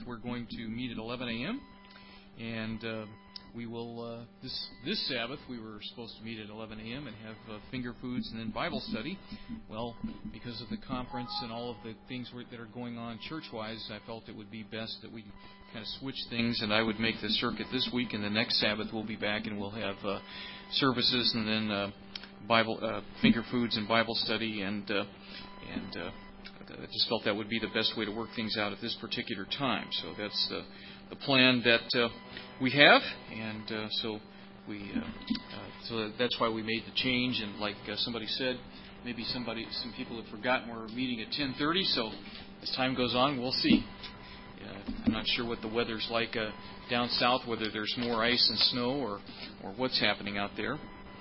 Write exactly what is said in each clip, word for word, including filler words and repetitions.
we're going to meet at eleven a.m. And uh, we will, uh, this this Sabbath, we were supposed to meet at eleven a.m. and have uh, finger foods and then Bible study. Well, because of the conference and all of the things that are going on church-wise, I felt it would be best that we kind of switch things, and I would make the circuit this week, and the next Sabbath we'll be back and we'll have uh, services and then uh, Bible uh, finger foods and Bible study, and uh, and uh, I just felt that would be the best way to work things out at this particular time. So that's the the plan that uh, we have, and uh, so we uh, uh, so that's why we made the change. And like uh, somebody said, maybe somebody some people have forgotten we're meeting at ten thirty. So as time goes on, we'll see. Uh, I'm not sure what the weather's like uh, down south, whether there's more ice and snow or or what's happening out there.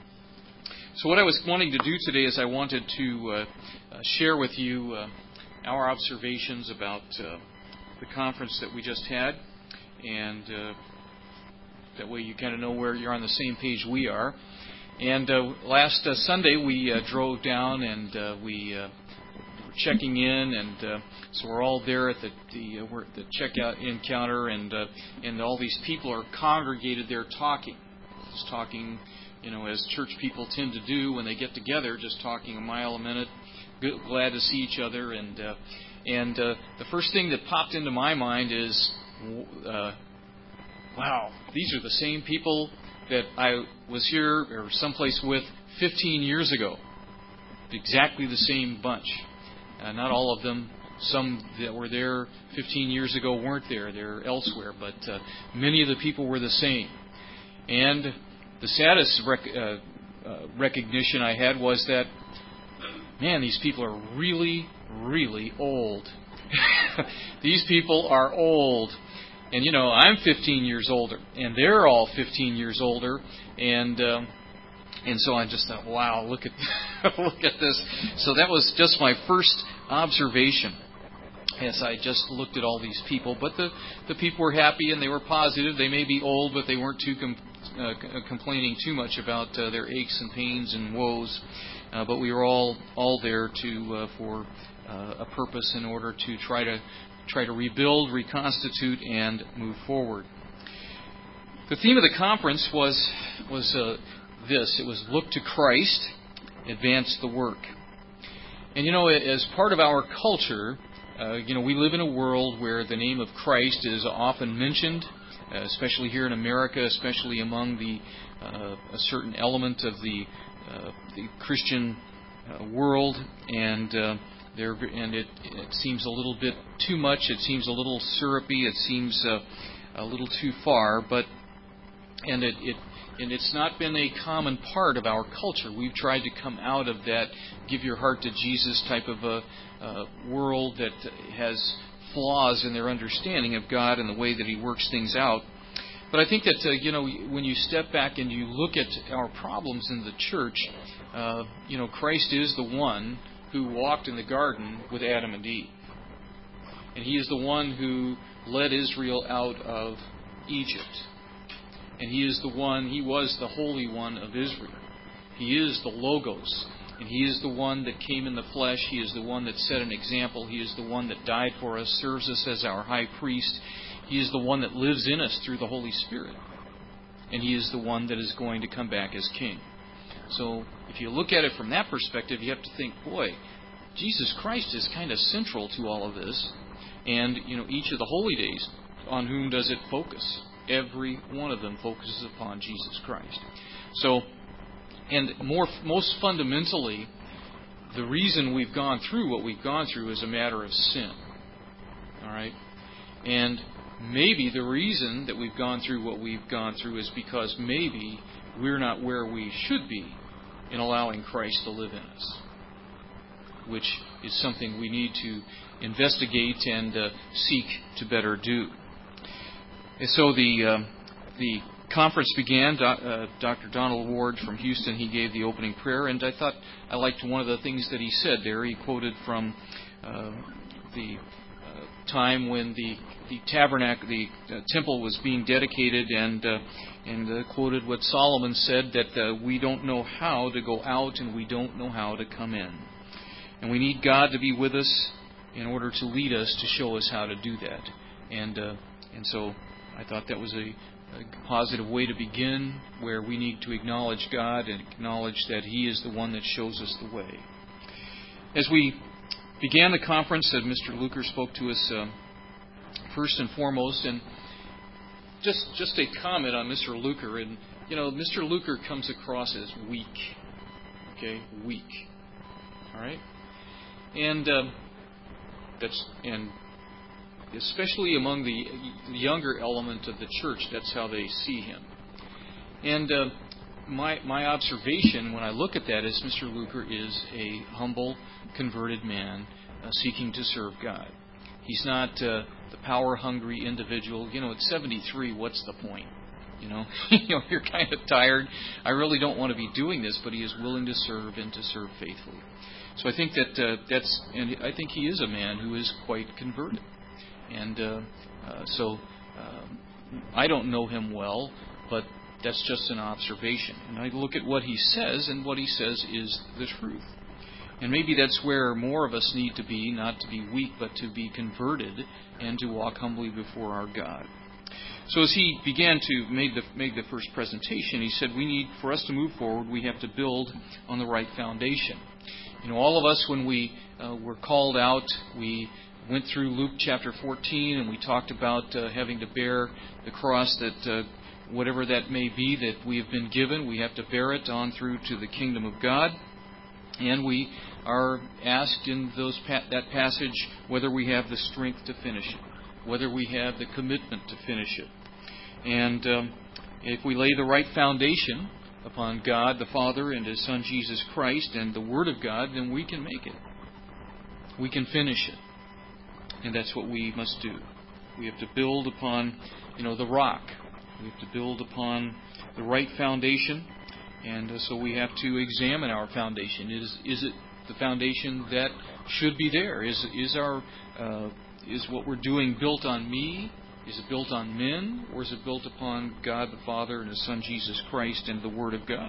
So what I was wanting to do today is I wanted to uh, uh, share with you uh, our observations about uh, the conference that we just had, and uh, that way you kind of know where you're on the same page we are. And uh, last uh, Sunday we uh, drove down and uh, we uh, were checking in, and uh, so we're all there at the the, uh, we're at the checkout in counter, and uh, and all these people are congregated there talking, just talking. You know, as church people tend to do when they get together, just talking a mile a minute, good, glad to see each other. And uh, and uh, the first thing that popped into my mind is, uh, wow, these are the same people that I was here or someplace with fifteen years ago. Exactly the same bunch. Uh, not all of them. Some that were there fifteen years ago weren't there. They're elsewhere. But uh, many of the people were the same. And the saddest rec- uh, uh, recognition I had was that, man, these people are really, really old. These people are old. And, you know, I'm fifteen years older, and they're all fifteen years older. And um, and so I just thought, wow, look at look at this. So that was just my first observation as I just looked at all these people. But the, the people were happy, and they were positive. They may be old, but they weren't too com- uh, complaining too much about uh, their aches and pains and woes. Uh, but we were all all there to uh, for uh, a purpose, in order to try to try to rebuild, reconstitute, and move forward. The theme of the conference was was uh, this. It was look to Christ, advance the work. And you know, as part of our culture, uh, you know, we live in a world where the name of Christ is often mentioned, uh, especially here in America, especially among the uh, a certain element of the uh, the Christian uh, world, and uh, there and it, it seems a little bit too much. It seems a little syrupy. It seems uh, a little too far, but and it, it and it's not been a common part of our culture. We've tried to come out of that give your heart to Jesus type of a uh, world that has flaws in their understanding of God and the way that He works things out. But I think that, uh, you know, when you step back and you look at our problems in the church, uh, you know, Christ is the one who walked in the garden with Adam and Eve. And He is the one who led Israel out of Egypt. And He is the one, He was the Holy One of Israel. He is the Logos. And He is the one that came in the flesh. He is the one that set an example. He is the one that died for us, serves us as our high priest. He is the one that lives in us through the Holy Spirit. And He is the one that is going to come back as King. So if you look at it from that perspective, you have to think, boy, Jesus Christ is kind of central to all of this. And, you know, each of the holy days, on whom does it focus? Every one of them focuses upon Jesus Christ. So, and more, most fundamentally, the reason we've gone through what we've gone through is a matter of sin. All right? And maybe the reason that we've gone through what we've gone through is because maybe we're not where we should be in allowing Christ to live in us, which is something we need to investigate and uh, seek to better do. And so the uh, the conference began. Do, uh, Doctor Donald Ward from Houston, he gave the opening prayer, and I thought I liked one of the things that he said there. He quoted from uh, the uh, time when the the tabernacle, the uh, temple was being dedicated, and uh, and uh, quoted what Solomon said, that uh, we don't know how to go out and we don't know how to come in. And we need God to be with us in order to lead us, to show us how to do that. And uh, and so I thought that was a, a positive way to begin, where we need to acknowledge God and acknowledge that He is the one that shows us the way. As we began the conference, that Mister Luker spoke to us uh, first and foremost, and just just a comment on Mister Luker. And you know, Mister Luker comes across as weak. Okay, weak. All right, and uh, that's and especially among the younger element of the church, that's how they see him. And uh, my my observation when I look at that is Mister Luker is a humble, converted man uh, seeking to serve God. He's not uh, the power-hungry individual. You know, at seventy-three, what's the point? You know, you know, you're kind of tired. I really don't want to be doing this, but he is willing to serve and to serve faithfully. So I think that uh, that's, and I think he is a man who is quite converted. And uh, uh, so um, I don't know him well, but that's just an observation. And I look at what he says, and what he says is the truth. And maybe that's where more of us need to be, not to be weak, but to be converted and to walk humbly before our God. So as he began to make the, make the first presentation, he said we need, for us to move forward, we have to build on the right foundation. You know, all of us, when we uh, were called out, we went through Luke chapter fourteen, and we talked about uh, having to bear the cross, that uh, whatever that may be that we have been given, we have to bear it on through to the kingdom of God. And we are asked in those pa- that passage whether we have the strength to finish it, whether we have the commitment to finish it. And um, if we lay the right foundation upon God the Father and His Son Jesus Christ and the Word of God, then we can make it. We can finish it. And that's what we must do. We have to build upon, you know, the rock. We have to build upon the right foundation. And uh, so we have to examine our foundation. Is is it the foundation that should be there? Is is our uh, is what we're doing built on me? Is it built on men, or is it built upon God the Father and His Son Jesus Christ and the Word of God?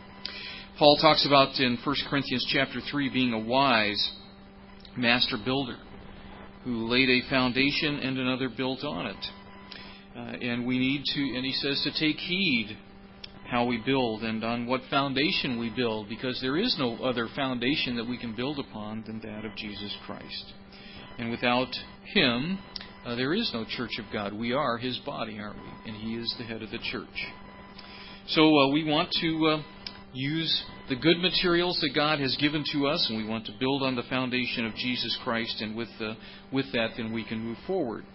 Paul talks about in First Corinthians chapter three being a wise master builder who laid a foundation and another built on it. Uh, and we need to, and he says to take heed how we build and on what foundation we build, because there is no other foundation that we can build upon than that of Jesus Christ. And without Him, uh, there is no church of God. We are His body, aren't we? And He is the head of the church. So uh, we want to uh, use the good materials that God has given to us, and we want to build on the foundation of Jesus Christ, and with uh, with that, then we can move forward.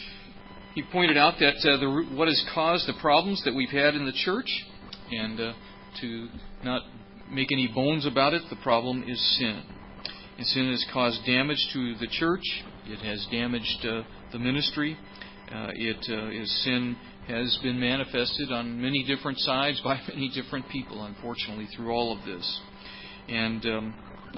He pointed out that uh, the, what has caused the problems that we've had in the church, and uh, to not make any bones about it, the problem is sin. And sin has caused damage to the church. It has damaged uh, the ministry. Uh, it uh, is sin has been manifested on many different sides by many different people, unfortunately, through all of this. And um,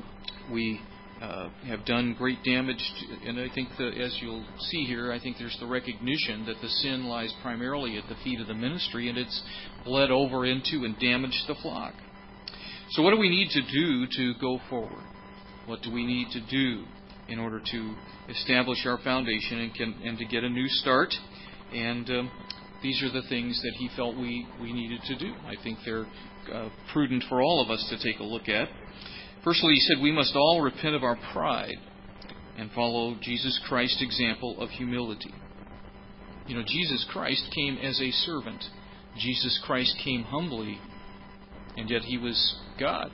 we uh, have done great damage. To, and I think, that, as you'll see here, I think there's the recognition that the sin lies primarily at the feet of the ministry, and it's bled over into and damaged the flock. So what do we need to do to go forward? What do we need to do in order to establish our foundation and, can, and to get a new start? And um, these are the things that he felt we, we needed to do. I think they're uh, prudent for all of us to take a look at. Firstly, he said we must all repent of our pride and follow Jesus Christ's example of humility. You know, Jesus Christ came as a servant. Jesus Christ came humbly, and yet He was God.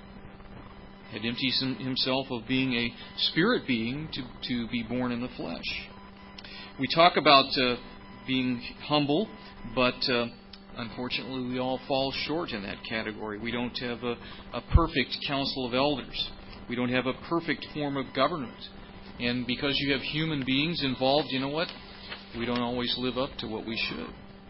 Had emptied Himself of being a spirit being to, to be born in the flesh. We talk about uh, being humble, but uh, unfortunately we all fall short in that category. We don't have a, a perfect council of elders. We don't have a perfect form of government. And because you have human beings involved, you know what? We don't always live up to what we should.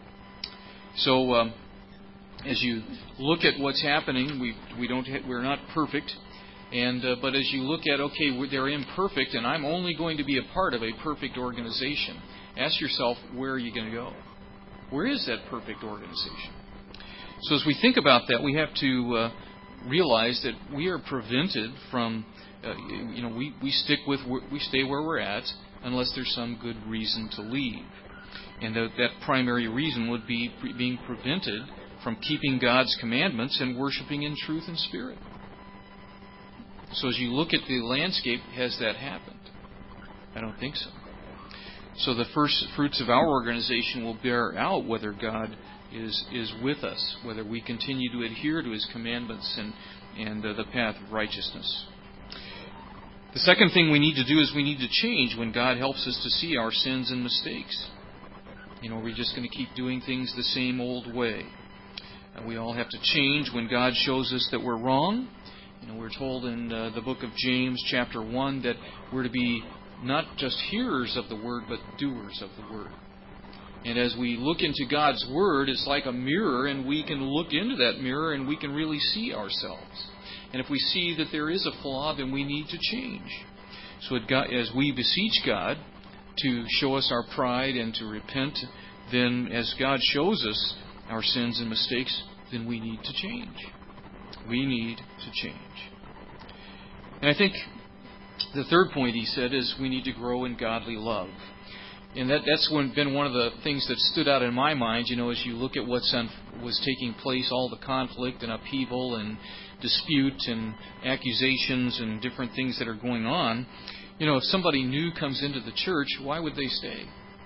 So um, as you look at what's happening, we we don't ha- we're not perfect. And uh, but as you look at, okay, they're imperfect, and I'm only going to be a part of a perfect organization. Ask yourself, where are you going to go? Where is that perfect organization? So as we think about that, we have to uh, realize that we are prevented from, uh, you know, we, we stick with, we stay where we're at unless there's some good reason to leave. And that, that primary reason would be pre- being prevented from keeping God's commandments and worshiping in truth and spirit. So as you look at the landscape, has that happened? I don't think so. So the first fruits of our organization will bear out whether God is is with us, whether we continue to adhere to His commandments and, and uh, the path of righteousness. The second thing we need to do is we need to change when God helps us to see our sins and mistakes. You know, we're just going to keep doing things the same old way. And we all have to change when God shows us that we're wrong. You know, we're told in uh, the book of James, chapter one, that we're to be not just hearers of the Word, but doers of the Word. And as we look into God's Word, it's like a mirror, and we can look into that mirror and we can really see ourselves. And if we see that there is a flaw, then we need to change. So as we beseech God to show us our pride and to repent, then as God shows us our sins and mistakes, then we need to change. We need to change. And I think the third point he said is we need to grow in godly love. And that, that's when, been one of the things that stood out in my mind, you know, as you look at what's on, was taking place, all the conflict and upheaval and dispute and accusations and different things that are going on. You know, if somebody new comes into the church, why would they stay?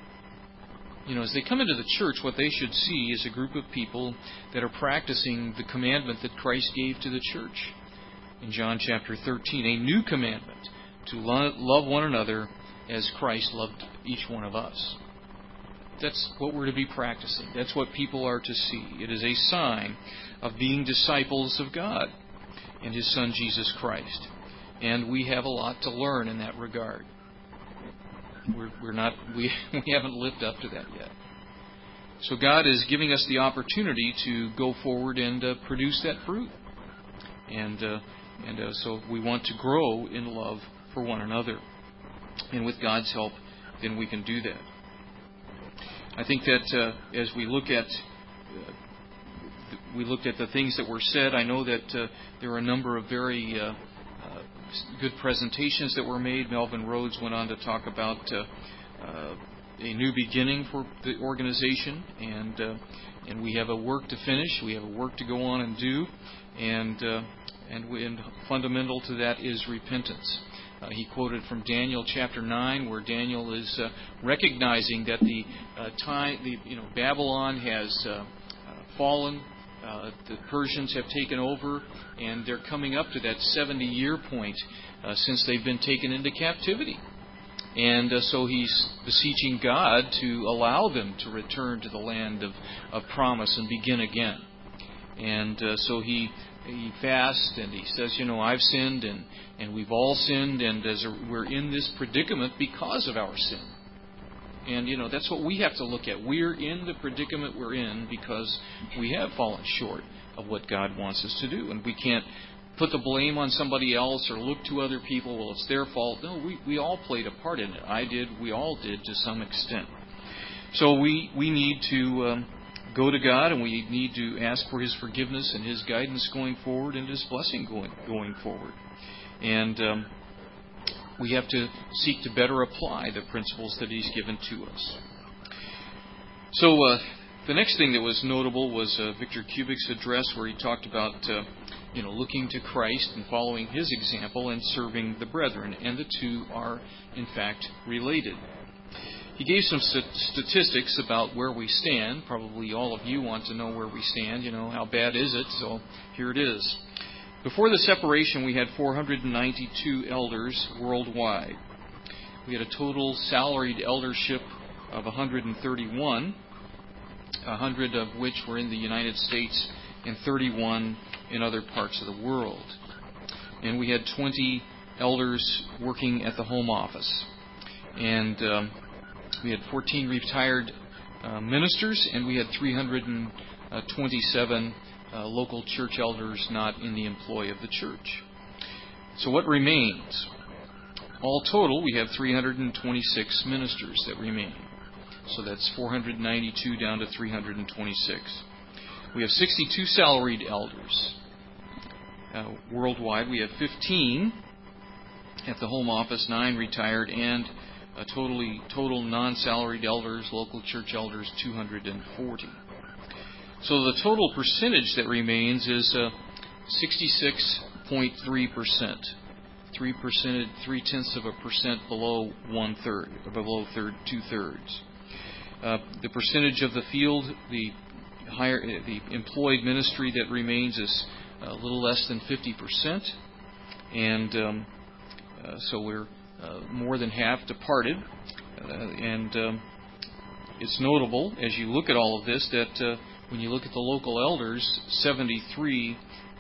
You know, as they come into the church, what they should see is a group of people that are practicing the commandment that Christ gave to the church. In John chapter thirteen, a new commandment, to love one another as Christ loved each one of us. That's what we're to be practicing. That's what people are to see. It is a sign of being disciples of God and His Son Jesus Christ. And we have a lot to learn in that regard. We're, we're not, we, we haven't lived up to that yet. So God is giving us the opportunity to go forward and uh, produce that fruit. And uh, and uh, so we want to grow in love for one another. And with God's help, then we can do that. I think that uh, as we look at uh, we looked at the things that were said, I know that uh, there are a number of very uh, uh, good presentations that were made. Melvin Rhodes went on to talk about uh, uh, a new beginning for the organization, and uh, and we have a work to finish. We have a work to go on and do, and uh, and, we, and fundamental to that is repentance. Uh, he quoted from Daniel chapter nine, where Daniel is uh, recognizing that the uh, time, the you know, Babylon has uh, uh, fallen. Uh, the Persians have taken over, and they're coming up to that seventy-year point uh, since they've been taken into captivity. And uh, so he's beseeching God to allow them to return to the land of, of promise and begin again. And uh, so he he fasts and he says, you know, I've sinned and, and we've all sinned, and as a, we're in this predicament because of our sin. And, you know, that's what we have to look at. We're in the predicament we're in because we have fallen short of what God wants us to do. And we can't put the blame on somebody else or look to other people. Well, it's their fault. No, we, we all played a part in it. I did. We all did to some extent. So we, we need to um, go to God, and we need to ask for His forgiveness and His guidance going forward and His blessing going, going forward. And um, we have to seek to better apply the principles that He's given to us. So uh, the next thing that was notable was uh, Victor Kubik's address, where he talked about uh, you know, looking to Christ and following His example and serving the brethren. And the two are, in fact, related. He gave some st- statistics about where we stand. Probably all of you want to know where we stand. You know, how bad is it? So here it is. Before the separation, we had four hundred ninety-two elders worldwide. We had a total salaried eldership of one hundred thirty-one, one hundred of which were in the United States and thirty-one in other parts of the world. And we had twenty elders working at the home office. And um, we had fourteen retired uh, ministers, and we had three hundred twenty-seven Uh, local church elders not in the employ of the church. So what remains? All total, we have three hundred twenty-six ministers that remain. So that's four hundred ninety-two down to three hundred twenty-six. We have sixty-two salaried elders. Uh, worldwide, we have fifteen at the home office, nine retired, and uh, totally total non-salaried elders, local church elders, two hundred forty. So the total percentage that remains is uh, sixty-six point three percent, three percent, three tenths of a percent below one third, or below third, two thirds. Uh, the percentage of the field, the higher, the employed ministry that remains is a little less than fifty percent, and um, uh, so we're uh, more than half departed. Uh, and um, it's notable as you look at all of this that uh, when you look at the local elders, seventy-three,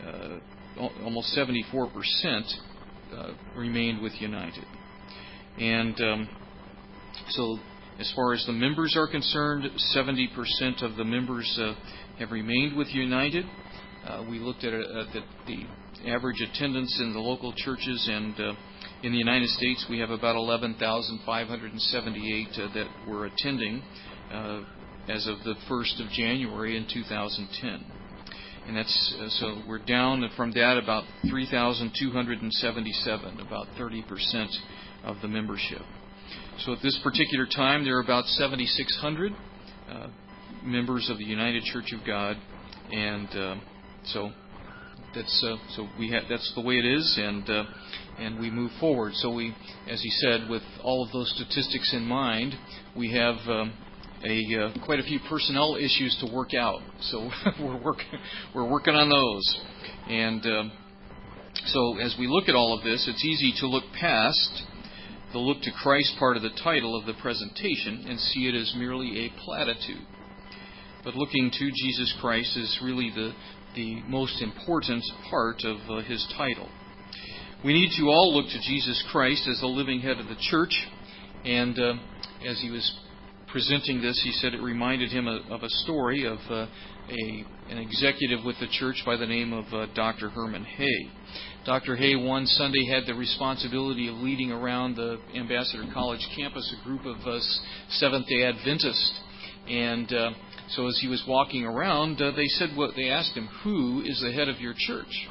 uh, almost seventy-four percent uh, remained with United, and um, so. As far as the members are concerned, seventy percent of the members uh, have remained with United. Uh, we looked at, uh, the, the average attendance in the local churches, and uh, in the United States we have about eleven thousand five hundred seventy-eight uh, that were attending uh, as of the first of January in two thousand ten. And that's uh, so we're down from that about three thousand two hundred seventy-seven, about thirty percent of the membership. So at this particular time, there are about seventy-six hundred uh, members of the United Church of God, and uh, so that's uh, so we ha- that's the way it is, and uh, and we move forward. So we, as he said, with all of those statistics in mind, we have um, a uh, quite a few personnel issues to work out. So we're working we're working on those, and um, so as we look at all of this, it's easy to look past the look to Christ part of the title of the presentation and see it as merely a platitude. But looking to Jesus Christ is really the, the most important part of uh, his title. We need to all look to Jesus Christ as the living head of the church, and uh, as he was presenting this, he said it reminded him of, of a story of uh, a, an executive with the church by the name of uh, Doctor Herman Hay. Doctor Hay one Sunday had the responsibility of leading around the Ambassador College campus a group of uh, Seventh-day Adventists, and uh, so as he was walking around, uh, they said what they asked him, "Who is the head of your church?"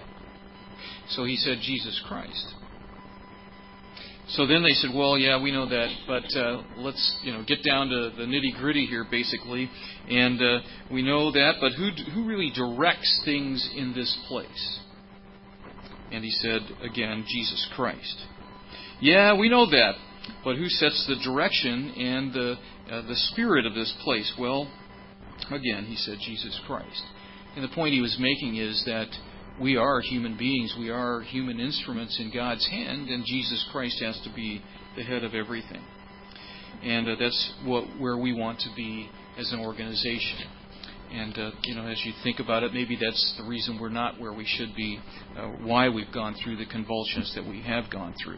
So he said, "Jesus Christ." So then they said, "Well, yeah, we know that, but uh, let's you know get down to the nitty-gritty here, basically, and uh, we know that, but who who really directs things in this place?" And he said, again, Jesus Christ. "Yeah, we know that, but who sets the direction and the uh, the spirit of this place?" Well, again, he said, Jesus Christ. And the point he was making is that we are human beings. We are human instruments in God's hand, and Jesus Christ has to be the head of everything. And uh, that's what where we want to be as an organization. And, uh, you know, as you think about it, maybe that's the reason we're not where we should be, uh, why we've gone through the convulsions that we have gone through.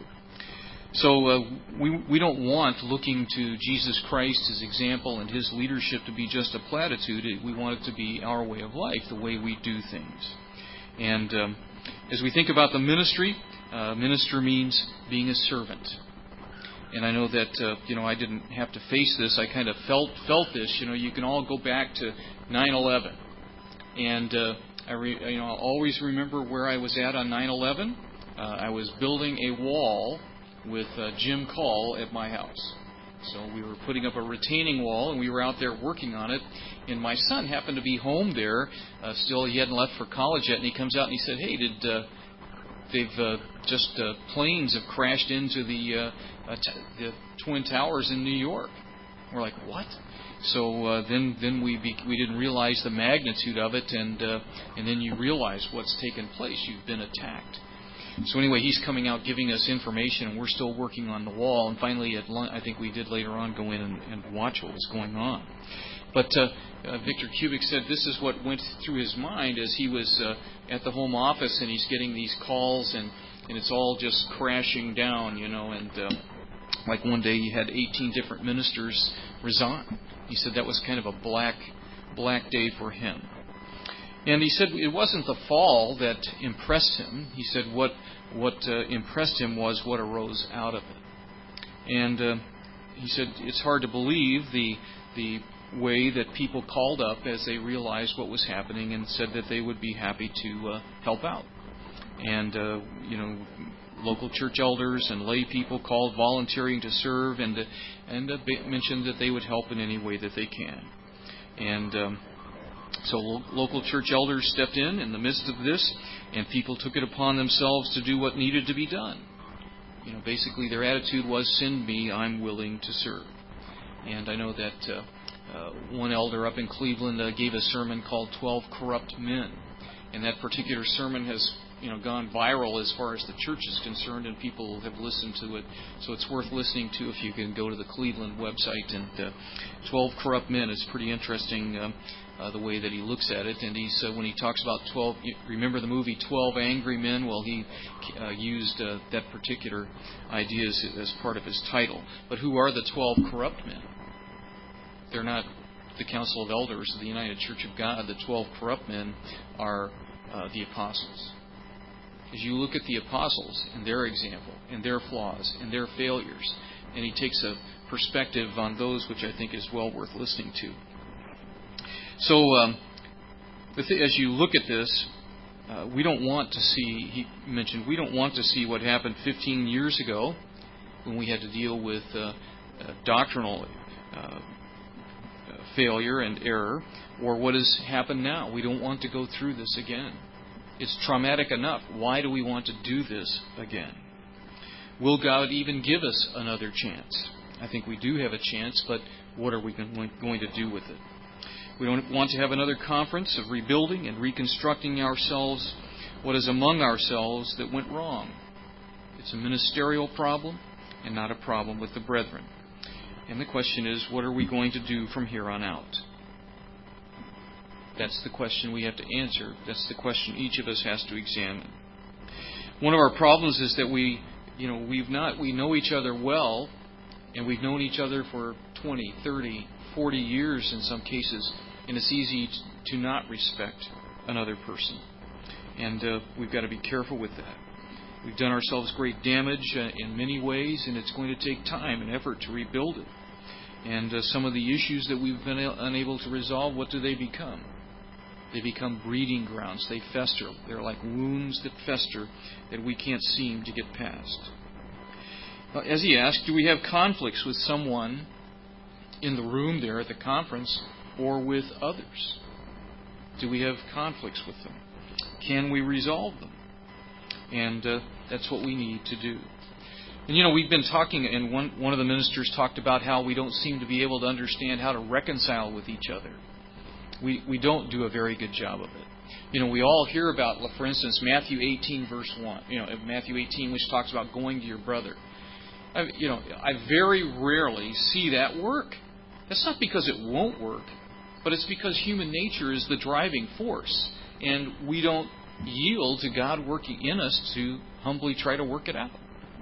So uh, we we don't want looking to Jesus Christ, his example, and his leadership to be just a platitude. We want it to be our way of life, the way we do things. And um, as we think about the ministry, uh, minister means being a servant. And I know that, uh, you know, I didn't have to face this. I kind of felt felt this. You know, you can all go back to nine eleven. And uh, I re, you know, I'll always remember where I was at on nine eleven. Uh, I was building a wall with uh, Jim Call at my house. So we were putting up a retaining wall, and we were out there working on it. And my son happened to be home there. Uh, still, he hadn't left for college yet. And he comes out and he said, "Hey, did uh, they've uh, just uh, planes have crashed into the uh, uh, t- the Twin Towers in New York?" We're like, "What?" So uh, then then we be, we didn't realize the magnitude of it, and uh, and then you realize what's taken place. You've been attacked. So anyway, he's coming out giving us information, and we're still working on the wall. And finally, at lunch, I think we did later on go in and, and watch what was going on. But uh, uh, Victor Kubik said this is what went through his mind as he was uh, at the home office, and he's getting these calls, and, and it's all just crashing down, you know. And uh, like one day, he had eighteen different ministers resign. He said that was kind of a black, black day for him. And he said it wasn't the fall that impressed him. He said what what uh, impressed him was what arose out of it. And uh, he said it's hard to believe the the way that people called up as they realized what was happening and said that they would be happy to uh, help out. and uh, you know, local church elders and lay people called volunteering to serve, and uh, and uh, mentioned that they would help in any way that they can. And um, so lo- local church elders stepped in in the midst of this, and people took it upon themselves to do what needed to be done. You know, basically their attitude was, "Send me, I'm willing to serve." And I know that uh, uh, one elder up in Cleveland uh, gave a sermon called twelve Corrupt Men. And that particular sermon has, you know, gone viral as far as the church is concerned, and people have listened to it. So it's worth listening to if you can go to the Cleveland website. And uh, twelve Corrupt Men is pretty interesting, uh, uh, the way that he looks at it. And he's, uh, when he talks about twelve, you remember the movie twelve Angry Men? Well, he uh, used uh, that particular idea as, as part of his title. But who are the twelve corrupt men? They're not the Council of Elders of the United Church of God. The twelve corrupt men are uh, the apostles. As you look at the apostles and their example and their flaws and their failures, and he takes a perspective on those which I think is well worth listening to. So, um, as you look at this, uh, we don't want to see, he mentioned, we don't want to see what happened fifteen years ago when we had to deal with uh, uh, doctrinal uh, failure and error, or what has happened now. We don't want to go through this again. It's traumatic enough. Why do we want to do this again? Will God even give us another chance? I think we do have a chance, but what are we going to do with it? We don't want to have another conference of rebuilding and reconstructing ourselves, what is among ourselves that went wrong. It's a ministerial problem and not a problem with the brethren. And the question is, what are we going to do from here on out? That's the question we have to answer. That's the question each of us has to examine. One of our problems is that we, you know, we've not, we know each other well, and we've known each other for twenty, thirty, forty years in some cases, and it's easy to not respect another person. And uh, we've got to be careful with that. We've done ourselves great damage uh, in many ways, and it's going to take time and effort to rebuild it. And uh, some of the issues that we've been unable to resolve, what do they become? They become breeding grounds. They fester. They're like wounds that fester that we can't seem to get past. As he asked, do we have conflicts with someone in the room there at the conference or with others? Do we have conflicts with them? Can we resolve them? And uh, that's what we need to do. And you know, we've been talking, and one, one of the ministers talked about how we don't seem to be able to understand how to reconcile with each other. We we don't do a very good job of it. You know, we all hear about, for instance, Matthew eighteen, verse one. You know, Matthew eighteen, which talks about going to your brother. I, you know, I very rarely see that work. That's not because it won't work, but it's because human nature is the driving force, and we don't yield to God working in us to humbly try to work it out.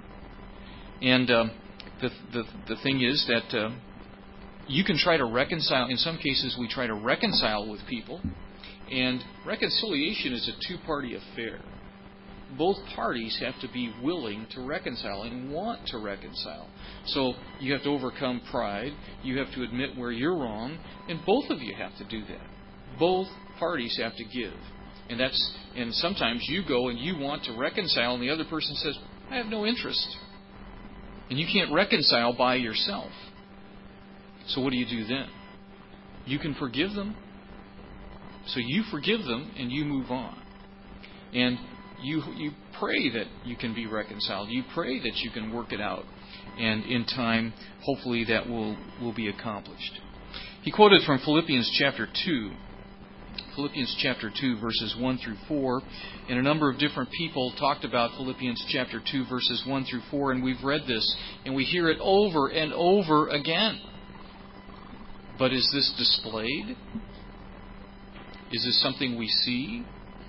And um, the, the the thing is that uh, you can try to reconcile. In some cases, we try to reconcile with people, and reconciliation is a two-party affair. Both parties have to be willing to reconcile and want to reconcile. So you have to overcome pride. You have to admit where you're wrong, and both of you have to do that. Both parties have to give. And that's and sometimes you go and you want to reconcile, and the other person says, I have no interest. And you can't reconcile by yourself. So what do you do then? You can forgive them. So you forgive them and you move on. And you you pray that you can be reconciled. You pray that you can work it out. And in time, hopefully that will, will be accomplished. He quoted from Philippians chapter two. Philippians chapter two, verses one through four. And a number of different people talked about Philippians chapter two, verses one through four. And we've read this, and we hear it over and over again. But is this displayed? Is this something we see?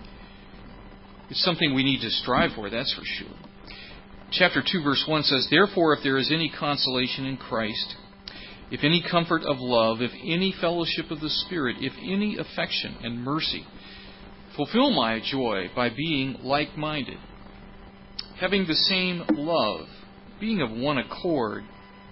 It's something we need to strive for, that's for sure. Chapter two, verse one says, Therefore, if there is any consolation in Christ, if any comfort of love, if any fellowship of the Spirit, if any affection and mercy, fulfill my joy by being like-minded, having the same love, being of one accord,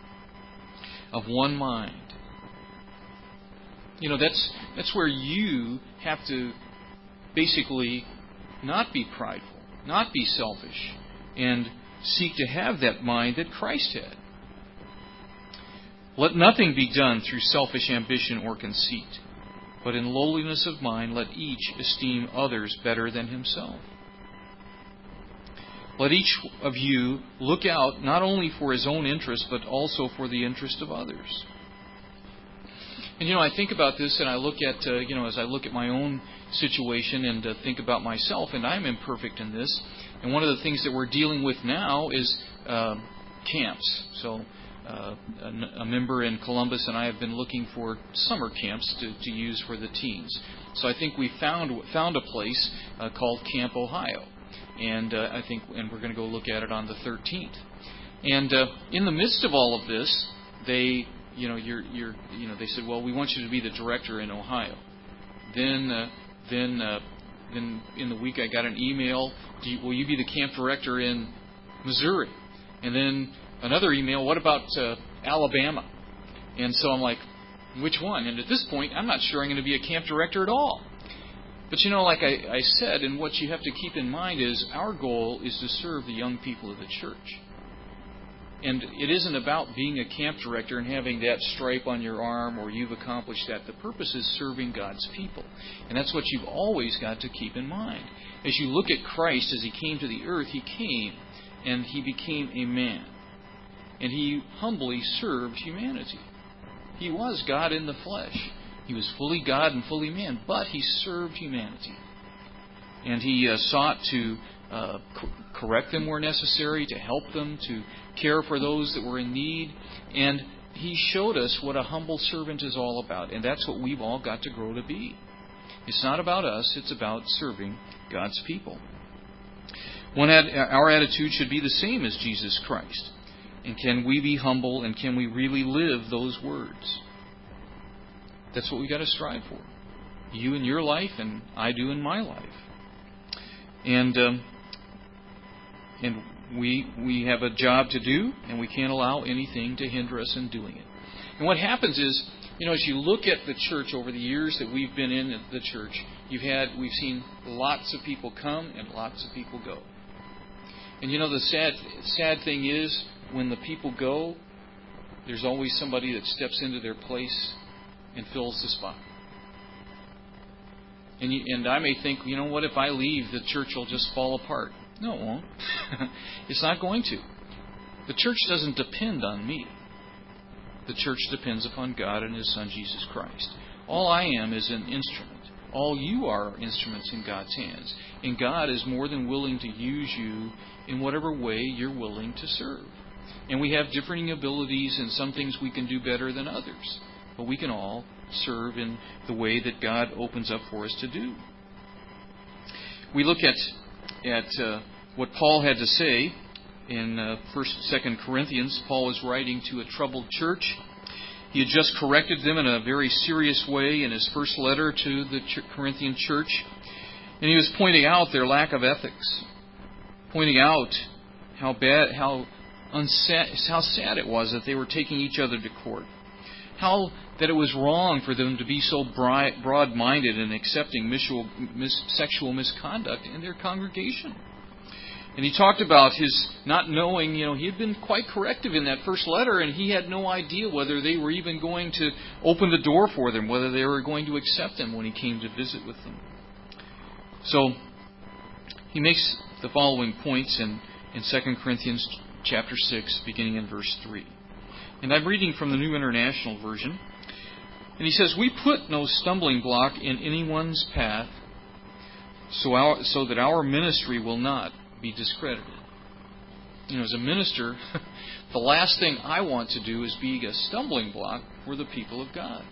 of one mind. You know, that's that's where you have to basically not be prideful. not be selfish, and seek to have that mind that Christ had. Let nothing be done through selfish ambition or conceit, but in lowliness of mind let each esteem others better than himself. Let each of you look out not only for his own interest, but also for the interest of others. And, you know, I think about this and I look at, uh, you know, as I look at my own situation and uh, think about myself, and I'm imperfect in this. And one of the things that we're dealing with now is uh, camps. So uh, a, a member in Columbus and I have been looking for summer camps to, to use for the teens. So I think we found found a place uh, called Camp Ohio. And uh, I think, and we're going to go look at it on the thirteenth. And uh, in the midst of all of this, they, you know, you're, you're, you know, they said, well, we want you to be the director in Ohio. Then, uh, then, uh, then in the week, I got an email. Do you, will you be the camp director in Missouri? And then another email. What about uh, Alabama? And so I'm like, which one? And at this point, I'm not sure I'm going to be a camp director at all. But, you know, like I, I said, and what you have to keep in mind is our goal is to serve the young people of the church. And it isn't about being a camp director and having that stripe on your arm or you've accomplished that. The purpose is serving God's people. And that's what you've always got to keep in mind. As you look at Christ, as He came to the earth, He came and He became a man. And He humbly served humanity. He was God in the flesh. He was fully God and fully man, but He served humanity. And He uh, sought to uh, co- correct them where necessary, to help them, to care for those that were in need. And He showed us what a humble servant is all about. And that's what we've all got to grow to be. It's not about us, it's about serving God's people. One ad- our attitude should be the same as Jesus Christ. And can we be humble, and can we really live those words? That's what we've got to strive for. You in your life, and I do in my life. And um, and we we have a job to do, and we can't allow anything to hinder us in doing it. And what happens is, you know, as you look at the church over the years that we've been in the church, you've had we've seen lots of people come and lots of people go. And you know, the sad sad thing is, when the people go, there's always somebody that steps into their place and fills the spot. And you, and I may think, you know what, if I leave, the church will just fall apart. No, it won't. It's not going to. The church doesn't depend on me. The church depends upon God and His Son, Jesus Christ. All I am is an instrument. All you are are instruments in God's hands. And God is more than willing to use you in whatever way you're willing to serve. And we have differing abilities, and some things we can do better than others. But we can all serve in the way that God opens up for us to do. We look at at uh, what Paul had to say in uh, First and Second Corinthians. Paul was writing to a troubled church. He had just corrected them in a very serious way in his first letter to the Corinthian church, and he was pointing out their lack of ethics, pointing out how bad, how unsad, how sad it was that they were taking each other to court. How that it was wrong for them to be so broad-minded and accepting sexual misconduct in their congregation. And he talked about his not knowing, you know, he had been quite corrective in that first letter, and he had no idea whether they were even going to open the door for them, whether they were going to accept him when he came to visit with them. So he makes the following points in, in Second Corinthians chapter six, beginning in verse three. And I'm reading from the New International Version. And he says, "We put no stumbling block in anyone's path, so our, so that our ministry will not be discredited." You know, as a minister, the last thing I want to do is be a stumbling block for the people of God.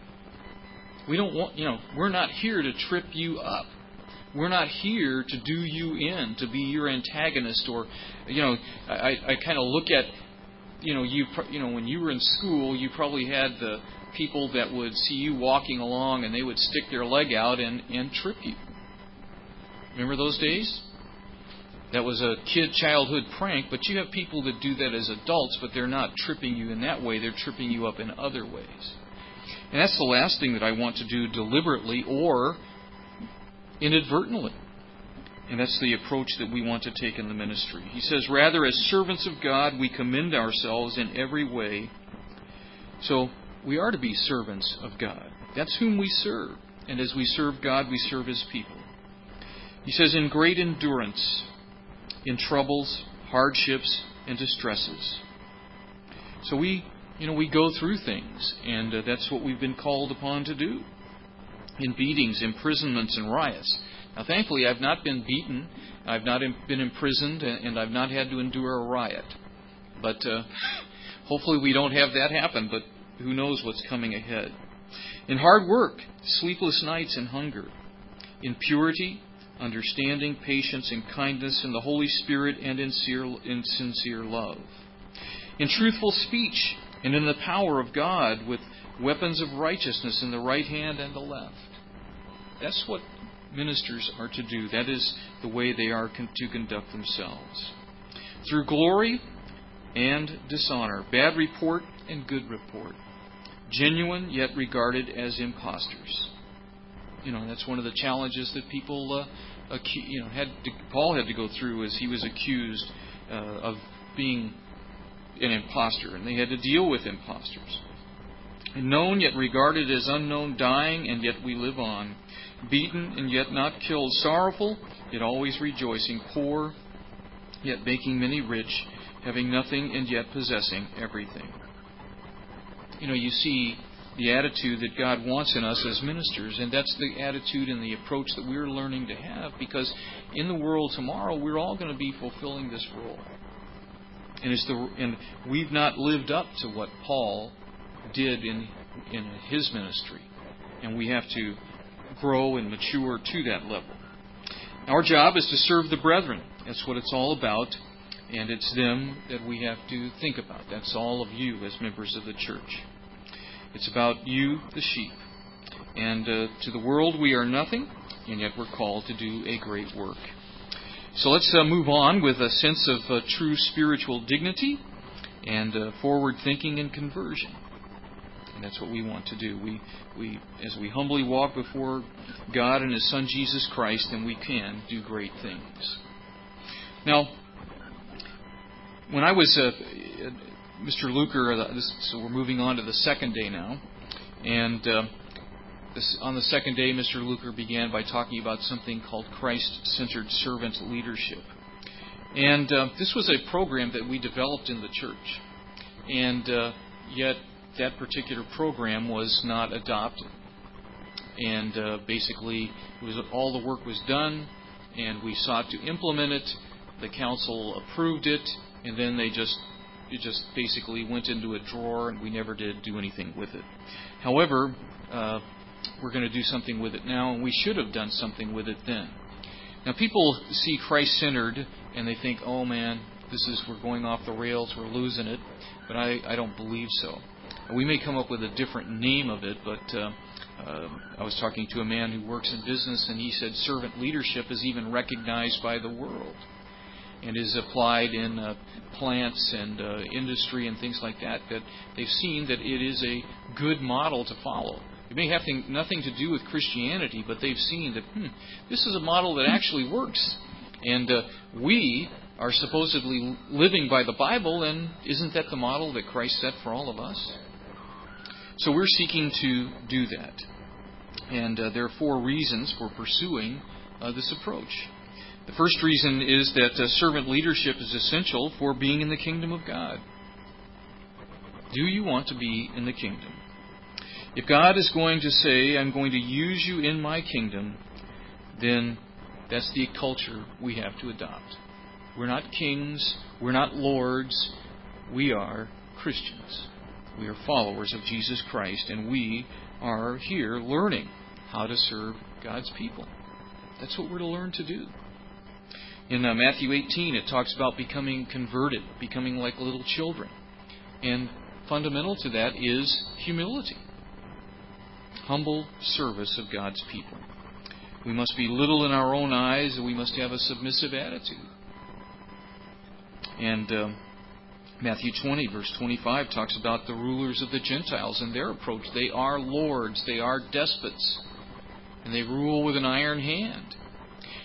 We don't want, you know, we're not here to trip you up. We're not here to do you in, to be your antagonist, or, you know, I, I kind of look at, you know, you you know, when you were in school, you probably had the people that would see you walking along and they would stick their leg out and, and trip you. Remember those days? That was a kid childhood prank, but you have people that do that as adults, but they're not tripping you in that way. They're tripping you up in other ways. And that's the last thing that I want to do deliberately or inadvertently. And that's the approach that we want to take in the ministry. He says, rather, as servants of God, we commend ourselves in every way. So, we are to be servants of God. That's whom we serve. And as we serve God, we serve His people. He says, in great endurance, in troubles, hardships, and distresses. So we, you know, we go through things, and uh, that's what we've been called upon to do. In beatings, imprisonments, and riots. Now, thankfully, I've not been beaten, I've not been imprisoned, and I've not had to endure a riot. But uh, hopefully we don't have that happen, but who knows what's coming ahead. In hard work, sleepless nights, and hunger. In purity, understanding, patience, and kindness, in the Holy Spirit, and in sincere, in sincere love. In truthful speech, and in the power of God, with weapons of righteousness in the right hand and the left. That's what ministers are to do. That is the way they are con- to conduct themselves. Through glory and dishonor, bad report and good report. Genuine, yet regarded as impostors. You know, that's one of the challenges that people, uh, acu- you know, had to, Paul had to go through as he was accused uh, of being an impostor, and they had to deal with impostors. And known, yet regarded as unknown, dying, and yet we live on. Beaten, and yet not killed. Sorrowful, yet always rejoicing. Poor, yet making many rich. Having nothing, and yet possessing everything. You know, you see the attitude that God wants in us as ministers, and that's the attitude and the approach that we're learning to have, because in the world tomorrow, we're all going to be fulfilling this role. And it's the and we've not lived up to what Paul did in in his ministry, and we have to grow and mature to that level. Our job is to serve the brethren. That's what it's all about, and it's them that we have to think about. That's all of you as members of the church. It's about you, the sheep. And uh, to the world we are nothing, and yet we're called to do a great work. So let's uh, move on with a sense of uh, true spiritual dignity and uh, forward thinking and conversion. And that's what we want to do. We, we, as we humbly walk before God and His Son Jesus Christ, then we can do great things. Now, when I was, uh, Mister Luker, uh, this, so we're moving on to the second day now, and uh, this, on the second day, Mister Luker began by talking about something called Christ-centered servant leadership. And uh, this was a program that we developed in the church, and uh, yet that particular program was not adopted. And uh, basically, it was all the work was done, and we sought to implement it. The council approved it, and then they just it just basically went into a drawer, and we never did do anything with it. However, uh, we're going to do something with it now, and we should have done something with it then. Now, people see Christ-centered, and they think, "Oh man, this is we're going off the rails, we're losing it." But I, I don't believe so. We may come up with a different name of it, but uh, uh, I was talking to a man who works in business, and he said servant leadership is even recognized by the world and is applied in uh, plants and uh, industry and things like that, that they've seen that it is a good model to follow. It may have nothing to do with Christianity, but they've seen that, hmm, this is a model that actually works. And uh, we are supposedly living by the Bible, and isn't that the model that Christ set for all of us? So we're seeking to do that. And uh, there are four reasons for pursuing uh, this approach. The first reason is that uh, servant leadership is essential for being in the kingdom of God. Do you want to be in the kingdom? If God is going to say, I'm going to use you in my kingdom, then that's the culture we have to adopt. We're not kings. We're not lords. We are Christians. We are followers of Jesus Christ, and we are here learning how to serve God's people. That's what we're to learn to do. In uh, Matthew eighteen, it talks about becoming converted, becoming like little children. And fundamental to that is humility. Humble service of God's people. We must be little in our own eyes, and we must have a submissive attitude. And um, Matthew twenty, verse twenty-five, talks about the rulers of the Gentiles and their approach. They are lords, they are despots, and they rule with an iron hand.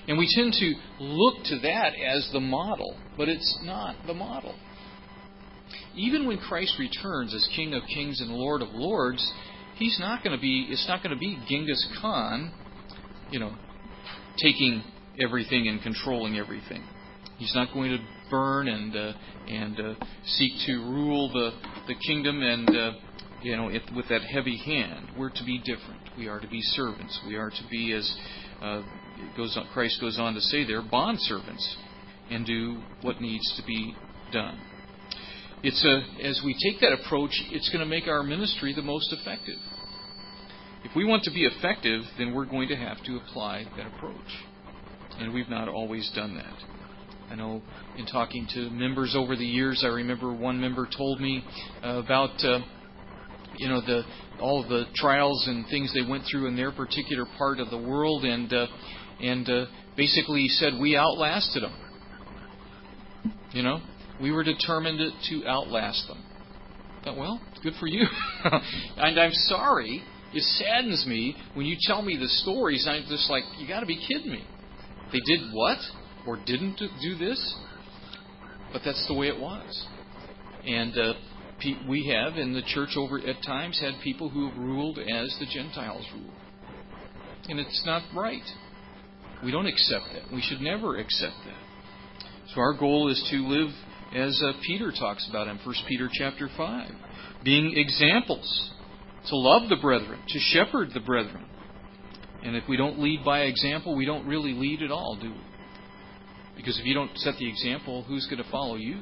And we tend to look to that as the model, but it's not the model. Even when Christ returns as King of Kings and Lord of Lords, He's not going to be, it's not going to be Genghis Khan, you know, taking everything and controlling everything. He's not going to burn and uh, and uh, seek to rule the the kingdom and uh, you know it, with that heavy hand. We're to be different. We are to be servants. We are to be, as uh, it goes on, Christ goes on to say there, bond servants, and do what needs to be done. It's a as we take that approach, it's going to make our ministry the most effective. If we want to be effective, then we're going to have to apply that approach. And we've not always done that. I know in talking to members over the years, I remember one member told me uh, about uh, you know the all of the trials and things they went through in their particular part of the world, and uh, and uh, basically he said, we outlasted them. You know, we were determined to outlast them. I thought, well, good for you. And I'm sorry. It saddens me when you tell me the stories. I'm just like, you got to be kidding me. They did what? Or didn't do this? But that's the way it was. And uh, we have in the church over at times had people who have ruled as the Gentiles rule. And it's not right. We don't accept that. We should never accept that. So our goal is to live as uh, Peter talks about in First Peter chapter five. Being examples. To love the brethren. To shepherd the brethren. And if we don't lead by example, we don't really lead at all, do we? Because if you don't set the example, who's going to follow you?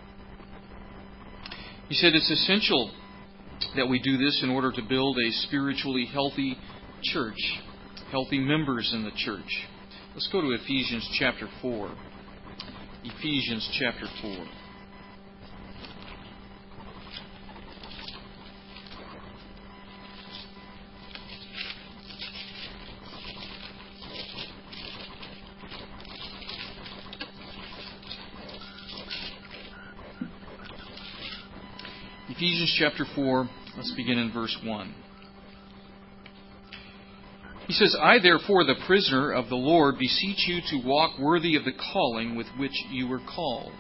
He said it's essential that we do this in order to build a spiritually healthy church, healthy members in the church. Let's go to Ephesians chapter four. Ephesians chapter four. Ephesians chapter four, let's begin in verse one. He says, I therefore, the prisoner of the Lord, beseech you to walk worthy of the calling with which you were called.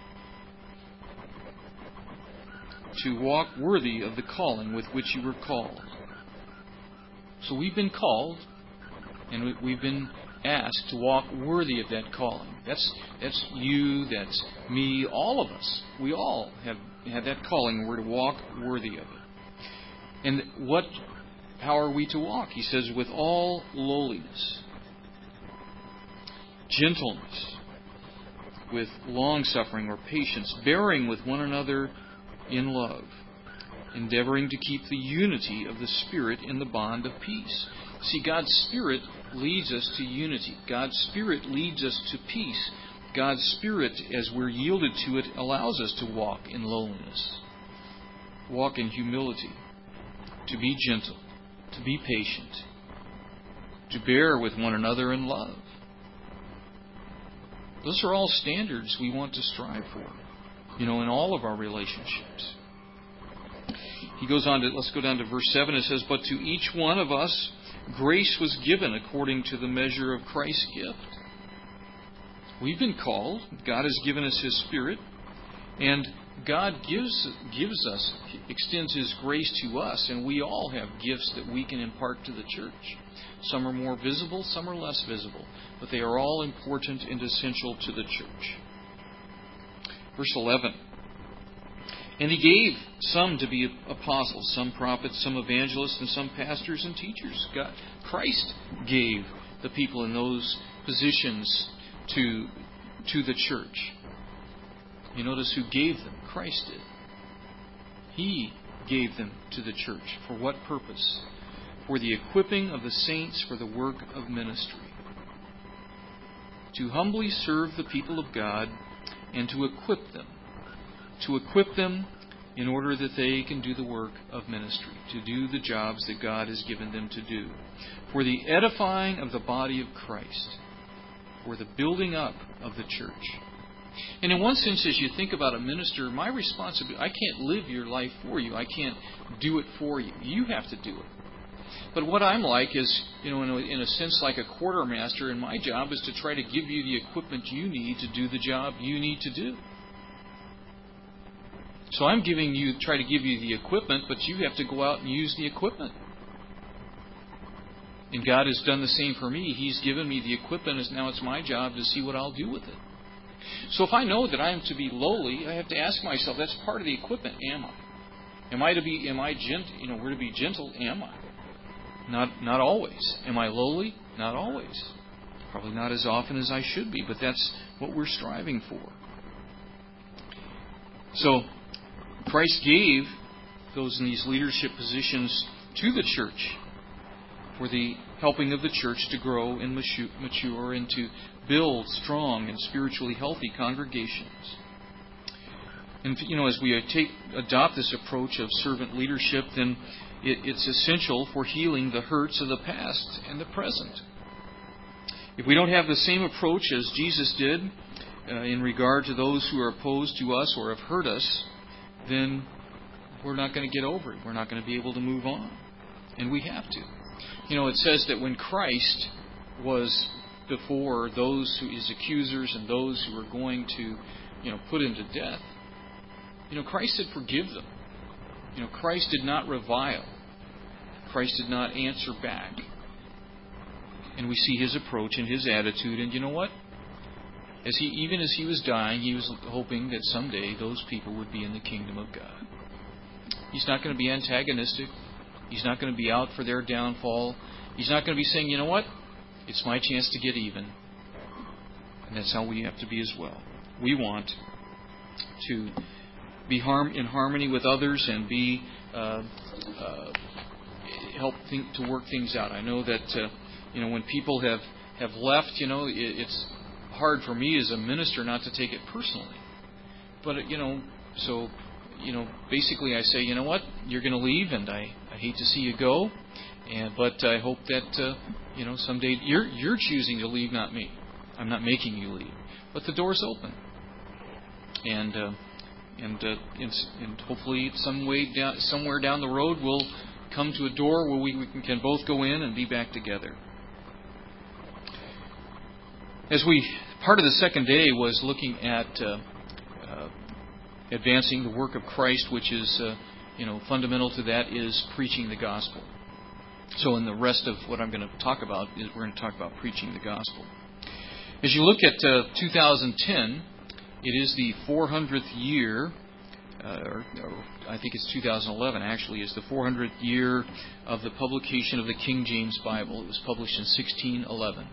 To walk worthy of the calling with which you were called. So we've been called, and we've been asked to walk worthy of that calling. That's that's you, that's me, all of us. We all have had that calling. We're to walk worthy of it. And what? How are we to walk? He says, with all lowliness, gentleness, with long-suffering or patience, bearing with one another in love, endeavoring to keep the unity of the Spirit in the bond of peace. See, God's Spirit leads us to unity. God's Spirit leads us to peace. God's Spirit, as we're yielded to it, allows us to walk in lowliness, walk in humility, to be gentle, to be patient, to bear with one another in love. Those are all standards we want to strive for, you know, in all of our relationships. He goes on to, let's go down to verse seven. It says, but to each one of us grace was given according to the measure of Christ's gift. We've been called. God has given us His Spirit. And God gives gives us, extends His grace to us. And we all have gifts that we can impart to the church. Some are more visible, some are less visible. But they are all important and essential to the church. Verse eleven. And He gave some to be apostles, some prophets, some evangelists, and some pastors and teachers. God, Christ gave the people in those positions to, to the church. You notice who gave them? Christ did. He gave them to the church. For what purpose? For the equipping of the saints for the work of ministry. To humbly serve the people of God and to equip them. To equip them in order that they can do the work of ministry, to do the jobs that God has given them to do, for the edifying of the body of Christ, for the building up of the church. And in one sense, as you think about a minister, my responsibility, I can't live your life for you. I can't do it for you. You have to do it. but what I'm like is, you know, in a, in a sense, like a quartermaster, and my job is to try to give you the equipment you need to do the job you need to do. So I'm giving you, try to give you the equipment, but you have to go out and use the equipment. And God has done the same for me. He's given me the equipment, and now it's my job to see what I'll do with it. So if I know that I am to be lowly, I have to ask myself, that's part of the equipment. Am I? Am I to be? Am I gent? You know, we're to be gentle. Am I? Not, not always. Am I lowly? Not always. Probably not as often as I should be, but that's what we're striving for. So Christ gave those in these leadership positions to the church for the helping of the church to grow and mature and to build strong and spiritually healthy congregations. And, you know, as we take adopt this approach of servant leadership, then it, it's essential for healing the hurts of the past and the present. If we don't have the same approach as Jesus did uh, in regard to those who are opposed to us or have hurt us, then we're not going to get over it. We're not going to be able to move on. And we have to. You know, it says that when Christ was before those who his accusers and those who were going to, you know, put him to death, you know, Christ said, forgive them. You know, Christ did not revile. Christ did not answer back. And we see his approach and his attitude. And you know what? As he, even as he was dying, he was hoping that someday those people would be in the kingdom of God. He's not going to be antagonistic. He's not going to be out for their downfall. He's not going to be saying, you know what? It's my chance to get even. And that's how we have to be as well. We want to be harm in harmony with others and be uh, uh, help think, to work things out. I know that uh, you know when people have, have left, you know, it, it's hard for me as a minister not to take it personally. But you know, so you know, basically I say, you know what, you're going to leave, and I, I hate to see you go, and but I hope that uh, you know someday you're you're choosing to leave, not me. I'm not making you leave, but the door's open, and uh, and, uh, and and hopefully some way down somewhere down the road we'll come to a door where we, we can both go in and be back together. As we part of the second day was looking at uh, uh, advancing the work of Christ, which is uh, you know fundamental to that is preaching the gospel. So in the rest of what I'm going to talk about is we're going to talk about preaching the gospel. As you look at uh, two thousand ten, it is the four hundredth year, uh, or, or I think it's two thousand eleven actually, is the four hundredth year of the publication of the King James Bible. It was published in sixteen eleven.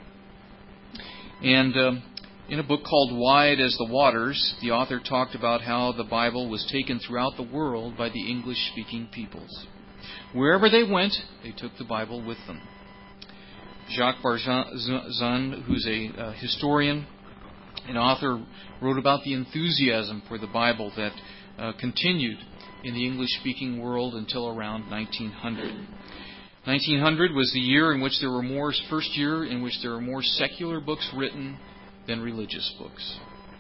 And um, in a book called Wide as the Waters, the author talked about how the Bible was taken throughout the world by the English-speaking peoples. Wherever they went, they took the Bible with them. Jacques Barzun, who's a uh, historian and author, wrote about the enthusiasm for the Bible that uh, continued in the English-speaking world until around nineteen hundred. nineteen hundred was the year in which there were more, first year in which there were more secular books written than religious books.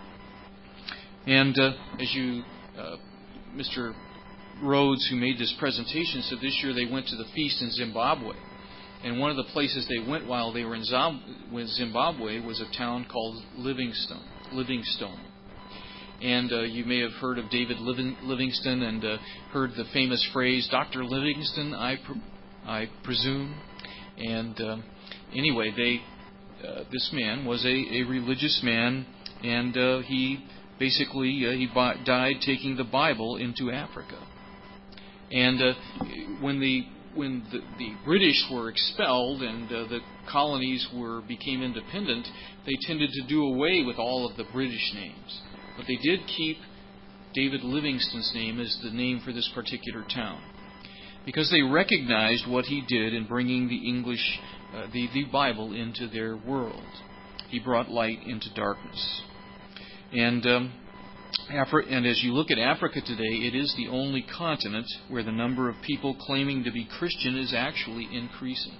And uh, as you, uh, Mister Rhodes, who made this presentation, said this year they went to the feast in Zimbabwe. And one of the places they went while they were in Zimbabwe was a town called Livingstone. Livingstone. And uh, you may have heard of David Livingstone and uh, heard the famous phrase, Doctor Livingstone, I pre- I presume. And uh, anyway, they uh, this man was a, a religious man, and uh, he basically uh, he b- died taking the Bible into Africa. And uh, when the when the, the British were expelled and uh, the colonies were became independent, they tended to do away with all of the British names. But they did keep David Livingstone's name as the name for this particular town, because they recognized what he did in bringing the English, uh, the, the Bible into their world. He brought light into darkness. And um, Afri- and as you look at Africa today, it is the only continent where the number of people claiming to be Christian is actually increasing.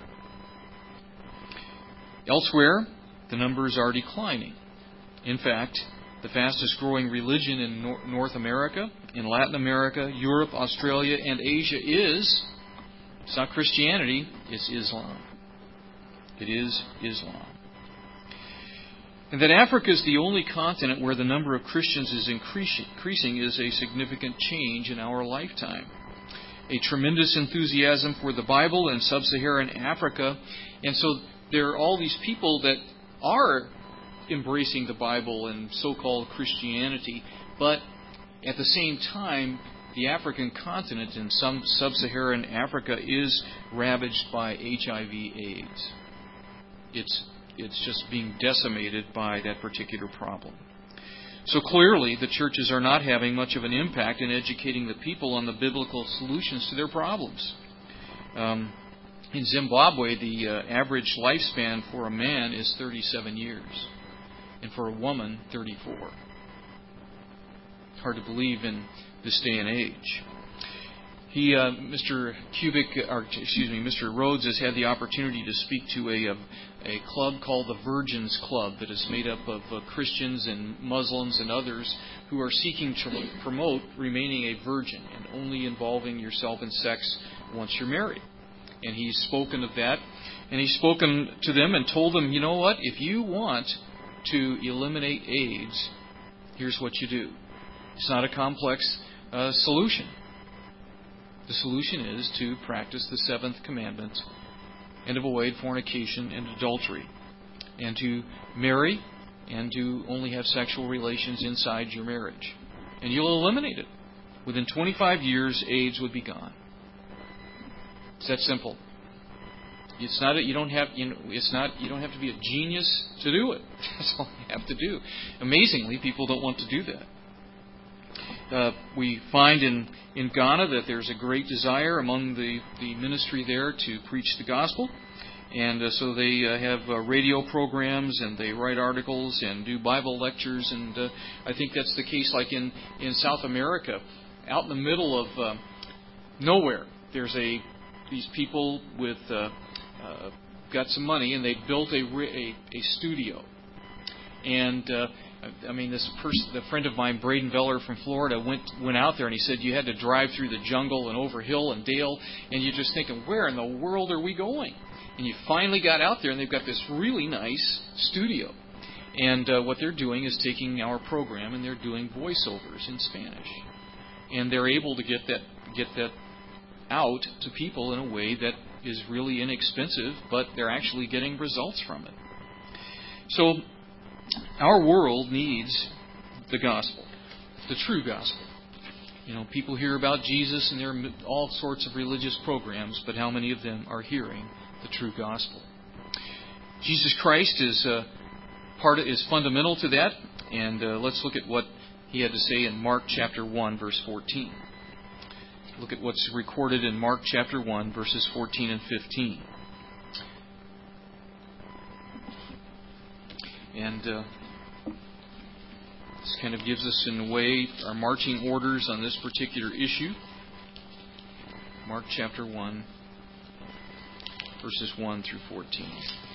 Elsewhere, the numbers are declining. In fact, the fastest growing religion in Nor- North America, in Latin America, Europe, Australia, and Asia is It's not Christianity, it's Islam. It is Islam. And that Africa is the only continent where the number of Christians is increasing is a significant change in our lifetime. A tremendous enthusiasm for the Bible in sub-Saharan Africa. And so there are all these people that are embracing the Bible and so-called Christianity, but at the same time, the African continent in some sub-Saharan Africa is ravaged by H I V AIDS. It's, it's just being decimated by that particular problem. So clearly, the churches are not having much of an impact in educating the people on the biblical solutions to their problems. Um, in Zimbabwe, the uh, average lifespan for a man is thirty-seven years, and for a woman, thirty-four. Hard to believe in this day and age. He, uh, Mister Kubik, or excuse me, Mister Rhodes has had the opportunity to speak to a, a a club called the Virgins Club that is made up of uh, Christians and Muslims and others who are seeking to promote remaining a virgin and only involving yourself in sex once you're married. And he's spoken of that, and he's spoken to them and told them, you know what, if you want to eliminate AIDS, here's what you do. It's not a complex uh, solution. The solution is to practice the seventh commandment and avoid fornication and adultery, and to marry and to only have sexual relations inside your marriage. And you'll eliminate it. Within twenty-five years, AIDS would be gone. It's that simple. It's not. A, you don't have. You know, it's not. You don't have to be a genius to do it. That's all you have to do. Amazingly, people don't want to do that. Uh, we find in, in Ghana that there's a great desire among the, the ministry there to preach the gospel. And uh, so they uh, have uh, radio programs, and they write articles and do Bible lectures. And uh, I think that's the case like in, in South America. Out in the middle of uh, nowhere, there's a these people with uh, uh, got some money, and they built a, a, a studio. And uh, I mean, this person, the friend of mine, Braden Veller from Florida, went went out there, and he said you had to drive through the jungle and over hill and dale, and you're just thinking, where in the world are we going? And you finally got out there, and they've got this really nice studio. And uh, what they're doing is taking our program, and they're doing voiceovers in Spanish, and they're able to get that get that out to people in a way that is really inexpensive, but they're actually getting results from it. So our world needs the gospel, the true gospel. You know, people hear about Jesus and there are all sorts of religious programs, but how many of them are hearing the true gospel? Jesus Christ is uh, part of, is fundamental to that, and uh, let's look at what he had to say in Mark chapter one, verse fourteen. Look at what's recorded in Mark chapter one, verses fourteen and fifteen. And uh, this kind of gives us, in a way, our marching orders on this particular issue. Mark chapter one, verses one through fourteen.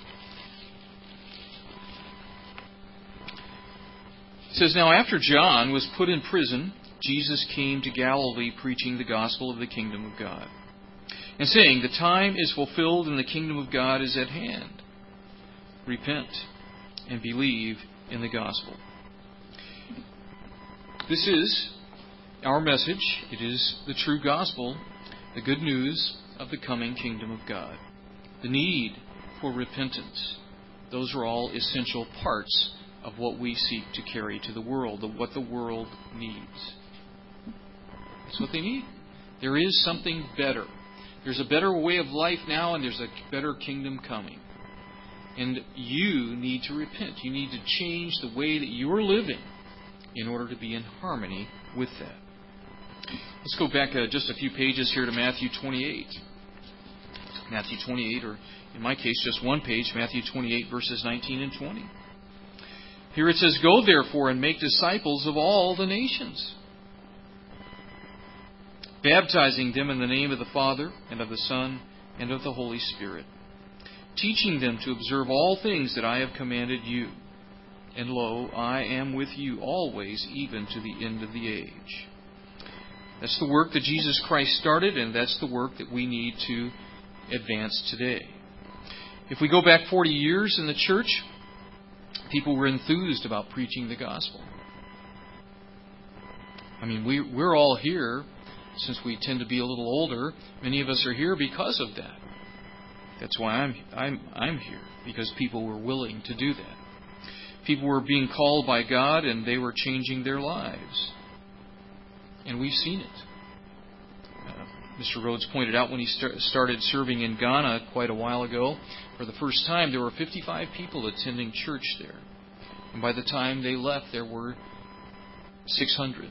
It says, "Now after John was put in prison, Jesus came to Galilee preaching the gospel of the kingdom of God, and saying, 'The time is fulfilled and the kingdom of God is at hand. Repent and believe in the gospel.'" This is our message. It is the true gospel, the good news of the coming kingdom of God. The need for repentance. Those are all essential parts of what we seek to carry to the world, of what the world needs. That's what they need. There is something better. There's a better way of life now, and there's a better kingdom coming. And you need to repent. You need to change the way that you're living in order to be in harmony with that. Let's go back uh, just a few pages here to Matthew twenty-eight. Matthew twenty-eight, or in my case, just one page, Matthew twenty-eight, verses nineteen and twenty. Here it says, "Go therefore and make disciples of all the nations, baptizing them in the name of the Father, and of the Son, and of the Holy Spirit, teaching them to observe all things that I have commanded you. And lo, I am with you always, even to the end of the age." That's the work that Jesus Christ started, and that's the work that we need to advance today. If we go back forty years in the church, people were enthused about preaching the gospel. I mean, we, we're all here, since we tend to be a little older, many of us are here because of that. That's why I'm, I'm, I'm here, because people were willing to do that. People were being called by God, and they were changing their lives. And we've seen it. Uh, Mister Rhodes pointed out when he start, started serving in Ghana quite a while ago, for the first time there were fifty-five people attending church there. And by the time they left, there were six hundred.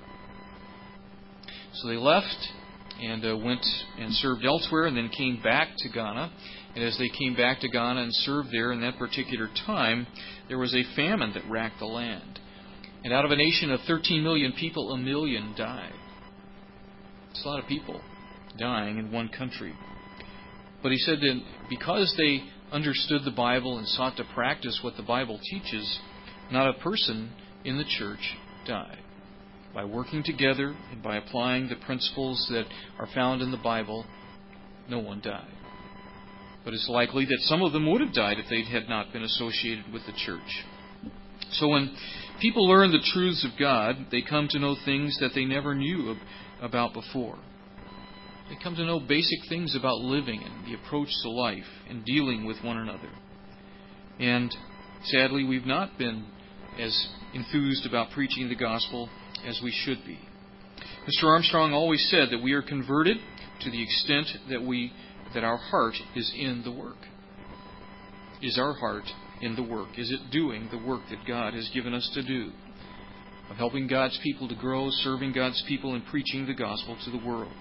So they left and uh, went and served elsewhere, and then came back to Ghana. And as they came back to Ghana and served there in that particular time, there was a famine that racked the land. And out of a nation of thirteen million people, a million died. It's a lot of people dying in one country. But he said that because they understood the Bible and sought to practice what the Bible teaches, not a person in the church died. By working together and by applying the principles that are found in the Bible, no one died. But it's likely that some of them would have died if they had not been associated with the church. So when people learn the truths of God, they come to know things that they never knew about before. They come to know basic things about living and the approach to life and dealing with one another. And sadly, we've not been as enthused about preaching the gospel as we should be. Mister Armstrong always said that we are converted to the extent that we that our heart is in the work. Is our heart in the work? Is it doing the work that God has given us to do? Of helping God's people to grow, serving God's people, and preaching the gospel to the world.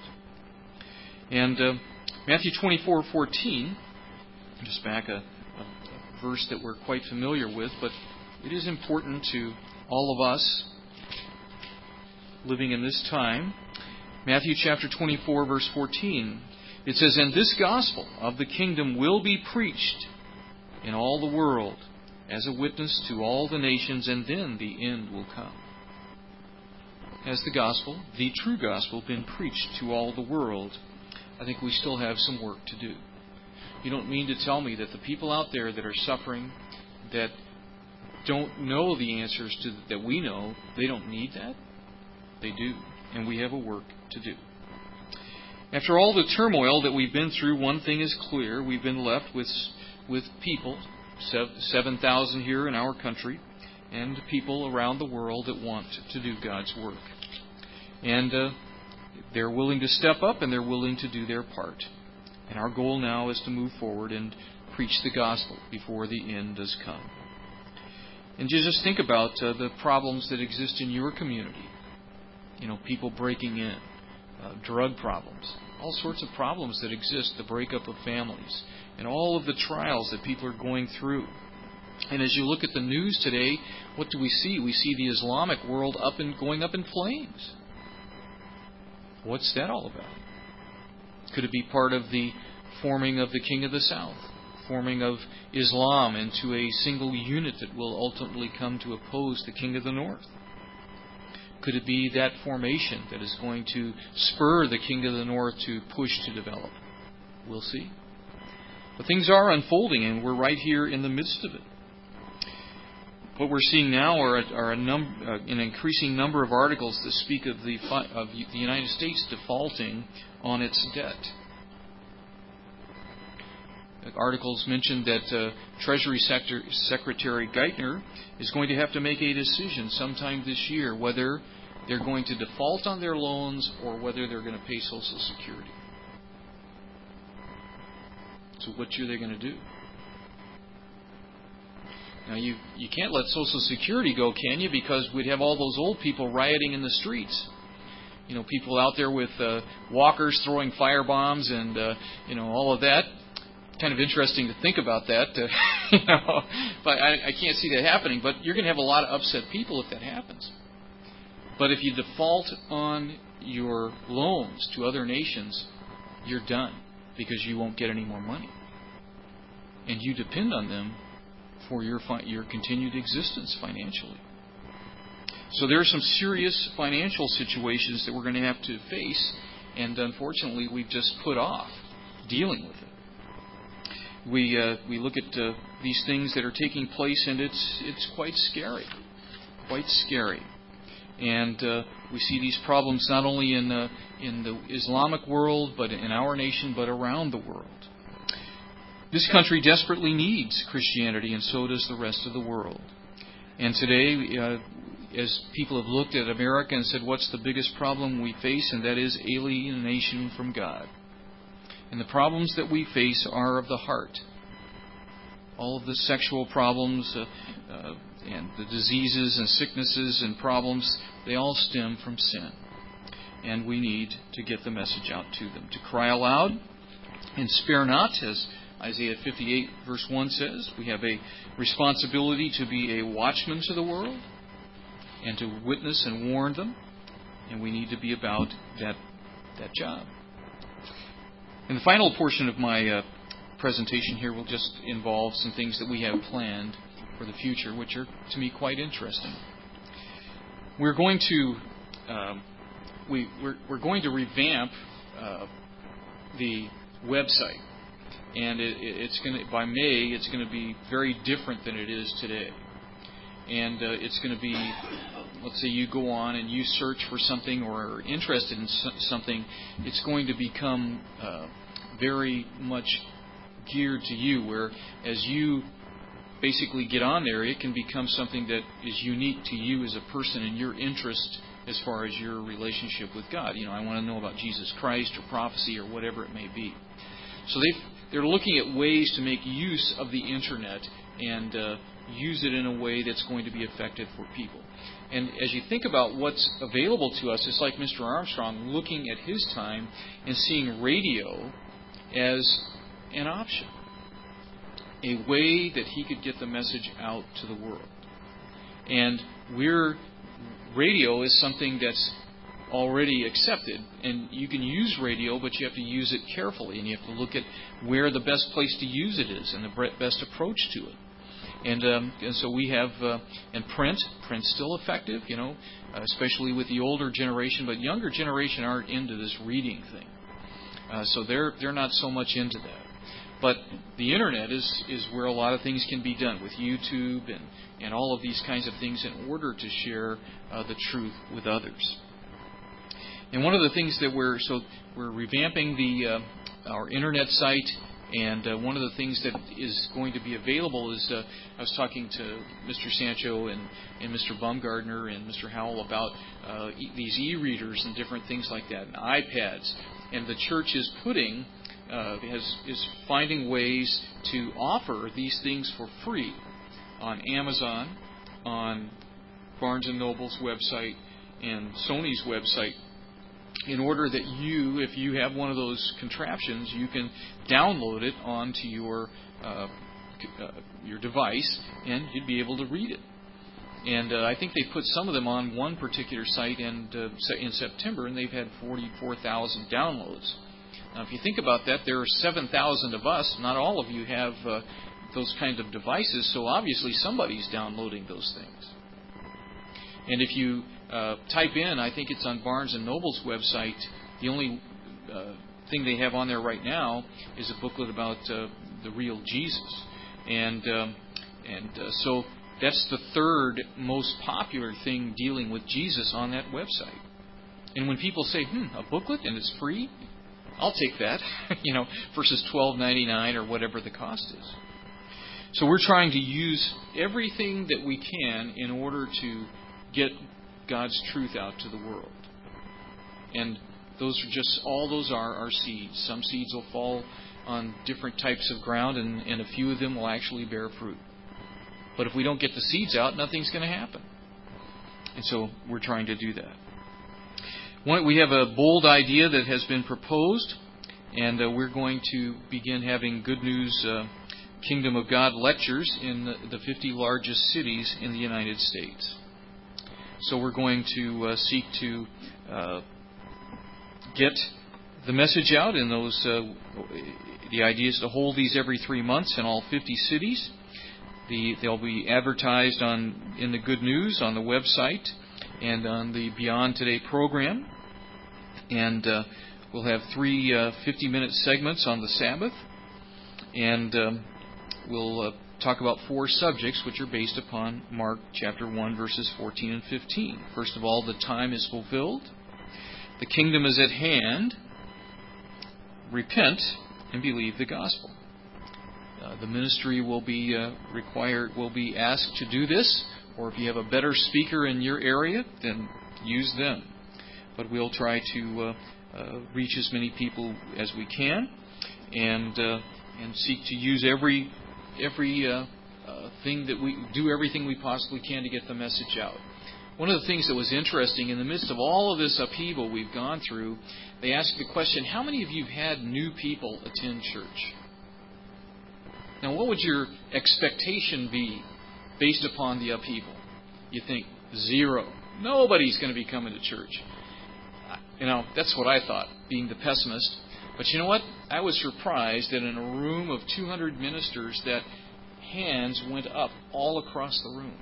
And uh, Matthew twenty-four fourteen, just back a, a, a verse that we're quite familiar with, but it is important to all of us living in this time. Matthew chapter twenty-four, verse fourteen. It says, "And this gospel of the kingdom will be preached in all the world as a witness to all the nations, and then the end will come." Has the gospel, the true gospel, been preached to all the world? I think we still have some work to do. You don't mean to tell me that the people out there that are suffering, that don't know the answers to that we know, they don't need that? They do, and we have a work to do. After all the turmoil that we've been through, one thing is clear. We've been left with with people, seven thousand here in our country, and people around the world that want to do God's work. And uh, they're willing to step up, and they're willing to do their part. And our goal now is to move forward and preach the gospel before the end does come. And you just think about uh, the problems that exist in your community. You know, people breaking in. Uh, drug problems, all sorts of problems that exist, the breakup of families, and all of the trials that people are going through. And as you look at the news today, what do we see? We see the Islamic world up and going up in flames. What's that all about? Could it be part of the forming of the King of the South, forming of Islam into a single unit that will ultimately come to oppose the King of the North? Could it be that formation that is going to spur the King of the North to push to develop? We'll see. But things are unfolding, and we're right here in the midst of it. What we're seeing now are, a, are a num, uh, an increasing number of articles that speak of the, of the United States defaulting on its debt. Articles mentioned that uh, Treasury Sector, Secretary Geithner is going to have to make a decision sometime this year whether they're going to default on their loans or whether they're going to pay Social Security. So what are they going to do? Now, you, you can't let Social Security go, can you? Because we'd have all those old people rioting in the streets. You know, people out there with uh, walkers throwing fire bombs and, uh, you know, all of that. Kind of interesting to think about that, uh, you know, but I, I can't see that happening. But you're going to have a lot of upset people if that happens. But if you default on your loans to other nations, you're done because you won't get any more money, and you depend on them for your fi- your continued existence financially. So there are some serious financial situations that we're going to have to face, and unfortunately, we've just put off dealing with it. we uh, we look at uh, these things that are taking place, and it's it's quite scary, quite scary. And uh, we see these problems not only in uh, in the Islamic world, but in our nation, but around the world. This country desperately needs Christianity, and so does the rest of the world. And today, uh, as people have looked at America and said, what's the biggest problem we face? And that is alienation from God. And the problems that we face are of the heart. All of the sexual problems uh, uh, and the diseases and sicknesses and problems, they all stem from sin. And we need to get the message out to them. To cry aloud and spare not, as Isaiah fifty-eight verse one says. We have a responsibility to be a watchman to the world and to witness and warn them. And we need to be about that, that job. And the final portion of my uh, presentation here will just involve some things that we have planned for the future, which are, to me, quite interesting. We're going to um, we, we're, we're going to revamp uh, the website. And it, it's going to, by May, it's going to be very different than it is today. And uh, it's going to be, let's say you go on and you search for something or are interested in something, it's going to become uh, very much geared to you, where as you basically get on there, it can become something that is unique to you as a person and your interest as far as your relationship with God. You know, I want to know about Jesus Christ or prophecy or whatever it may be. So they've They're looking at ways to make use of the Internet and uh, use it in a way that's going to be effective for people. And as you think about what's available to us, it's like Mister Armstrong looking at his time and seeing radio as an option, a way that he could get the message out to the world. And we're radio is something that's already accepted, and you can use radio, but you have to use it carefully, and you have to look at where the best place to use it is and the best approach to it. And, um, and so we have, uh, and print, print's still effective, you know, uh, especially with the older generation, but younger generation aren't into this reading thing. Uh, so they're they're not so much into that. But the Internet is, is where a lot of things can be done with YouTube and, and all of these kinds of things in order to share uh, the truth with others. And one of the things that we're so we're revamping the uh, our internet site, and uh, one of the things that is going to be available is uh, I was talking to Mister Sancho and, and Mister Baumgardner and Mister Howell about uh, e- these e-readers and different things like that, and iPads, and the church is putting uh, has is finding ways to offer these things for free on Amazon, on Barnes and Noble's website, and Sony's website, in order that you, if you have one of those contraptions, you can download it onto your uh, uh, your device, and you'd be able to read it. And uh, I think they put some of them on one particular site and uh, in September, and they've had forty-four thousand downloads. Now, if you think about that, there are seven thousand of us. Not all of you have uh, those kinds of devices, so obviously somebody's downloading those things. And if you uh, type in, I think it's on Barnes and Noble's website, the only uh, thing they have on there right now is a booklet about uh, the real Jesus. And um, and uh, so that's the third most popular thing dealing with Jesus on that website. And when people say, hmm, a booklet and it's free, I'll take that, you know, versus twelve ninety-nine or whatever the cost is. So we're trying to use everything that we can in order to get God's truth out to the world. And those are just, all those are are seeds. Some seeds will fall on different types of ground, and, and a few of them will actually bear fruit. But if we don't get the seeds out, nothing's going to happen. And so we're trying to do that. One, we have a bold idea that has been proposed, and uh, we're going to begin having Good News uh, Kingdom of God lectures in the, the fifty largest cities in the United States. So we're going to uh, seek to uh, get the message out in those. Uh, the idea is to hold these every three months in all fifty cities. The, they'll be advertised on in the Good News on the website and on the Beyond Today program. And uh, we'll have three uh, fifty-minute segments on the Sabbath. and um, we'll uh, talk about four subjects which are based upon Mark chapter one, verses fourteen and fifteen. First of all, the time is fulfilled. The kingdom is at hand. Repent and believe the gospel. Uh, the ministry will be uh, required, will be asked to do this, or if you have a better speaker in your area, then use them. But we'll try to uh, uh, reach as many people as we can, and uh, and seek to use every every uh, uh, thing that we do, everything we possibly can to get the message out. One of the things that was interesting, in the midst of all of this upheaval we've gone through, they asked the question, how many of you have had new people attend church? Now, what would your expectation be based upon the upheaval? You think, zero. Nobody's going to be coming to church. You know, that's what I thought, being the pessimist. But you know what? I was surprised that in a room of two hundred ministers that hands went up all across the room.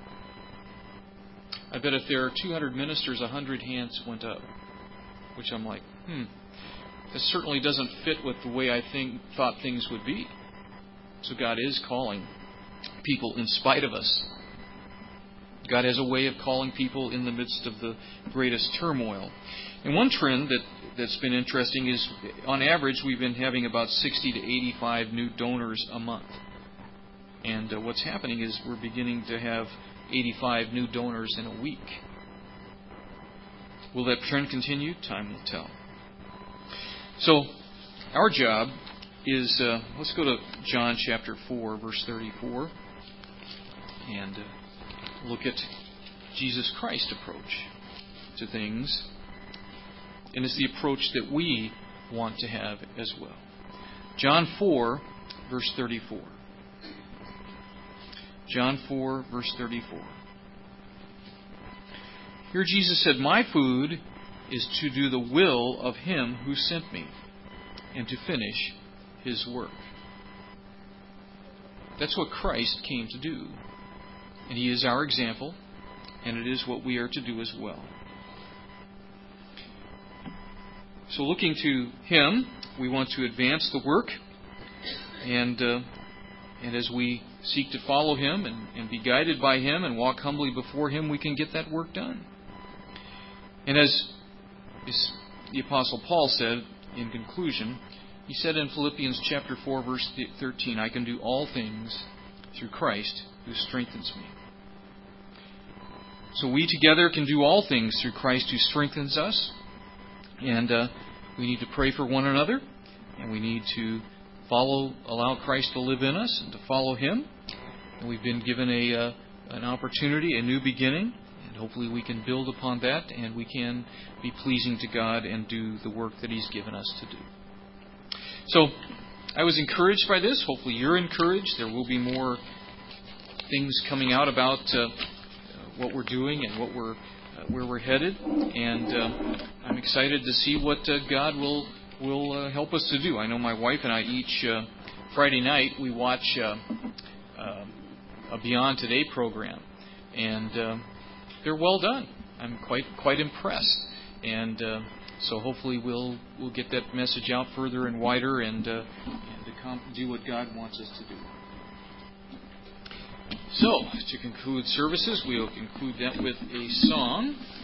I bet if there are two hundred ministers, one hundred hands went up. Which I'm like, hmm, this certainly doesn't fit with the way I think thought things would be. So God is calling people in spite of us. God has a way of calling people in the midst of the greatest turmoil. And one trend that, that's been interesting is, on average, we've been having about sixty to eighty-five new donors a month. And uh, what's happening is we're beginning to have eighty-five new donors in a week. Will that trend continue? Time will tell. So, our job is, uh, let's go to John chapter four, verse thirty-four, and uh, look at Jesus Christ's approach to things. And it's the approach that we want to have as well. John four, verse thirty-four. John four, verse thirty-four. Here Jesus said, "My food is to do the will of Him who sent me, and to finish His work." That's what Christ came to do. And He is our example, and it is what we are to do as well. So looking to Him, we want to advance the work, and uh, and as we seek to follow Him and, and be guided by Him and walk humbly before Him, we can get that work done. And as, as the Apostle Paul said in conclusion, he said in Philippians chapter four, verse thirteen, "I can do all things through Christ who strengthens me." So we together can do all things through Christ who strengthens us. And uh, we need to pray for one another. And we need to follow, allow Christ to live in us and to follow Him. And we've been given a uh, an opportunity, a new beginning. And hopefully we can build upon that. And we can be pleasing to God and do the work that He's given us to do. So, I was encouraged by this. Hopefully you're encouraged. There will be more things coming out about uh, what we're doing and what we're uh, where we're headed. And uh, I'm excited to see what uh, God will will uh, help us to do. I know my wife and I each uh, Friday night we watch uh, uh, a Beyond Today program, and uh, they're well done. I'm quite quite impressed. And uh, So hopefully we'll we'll get that message out further and wider, and uh, and to com- do what God wants us to do. So to conclude services, we'll conclude that with a song.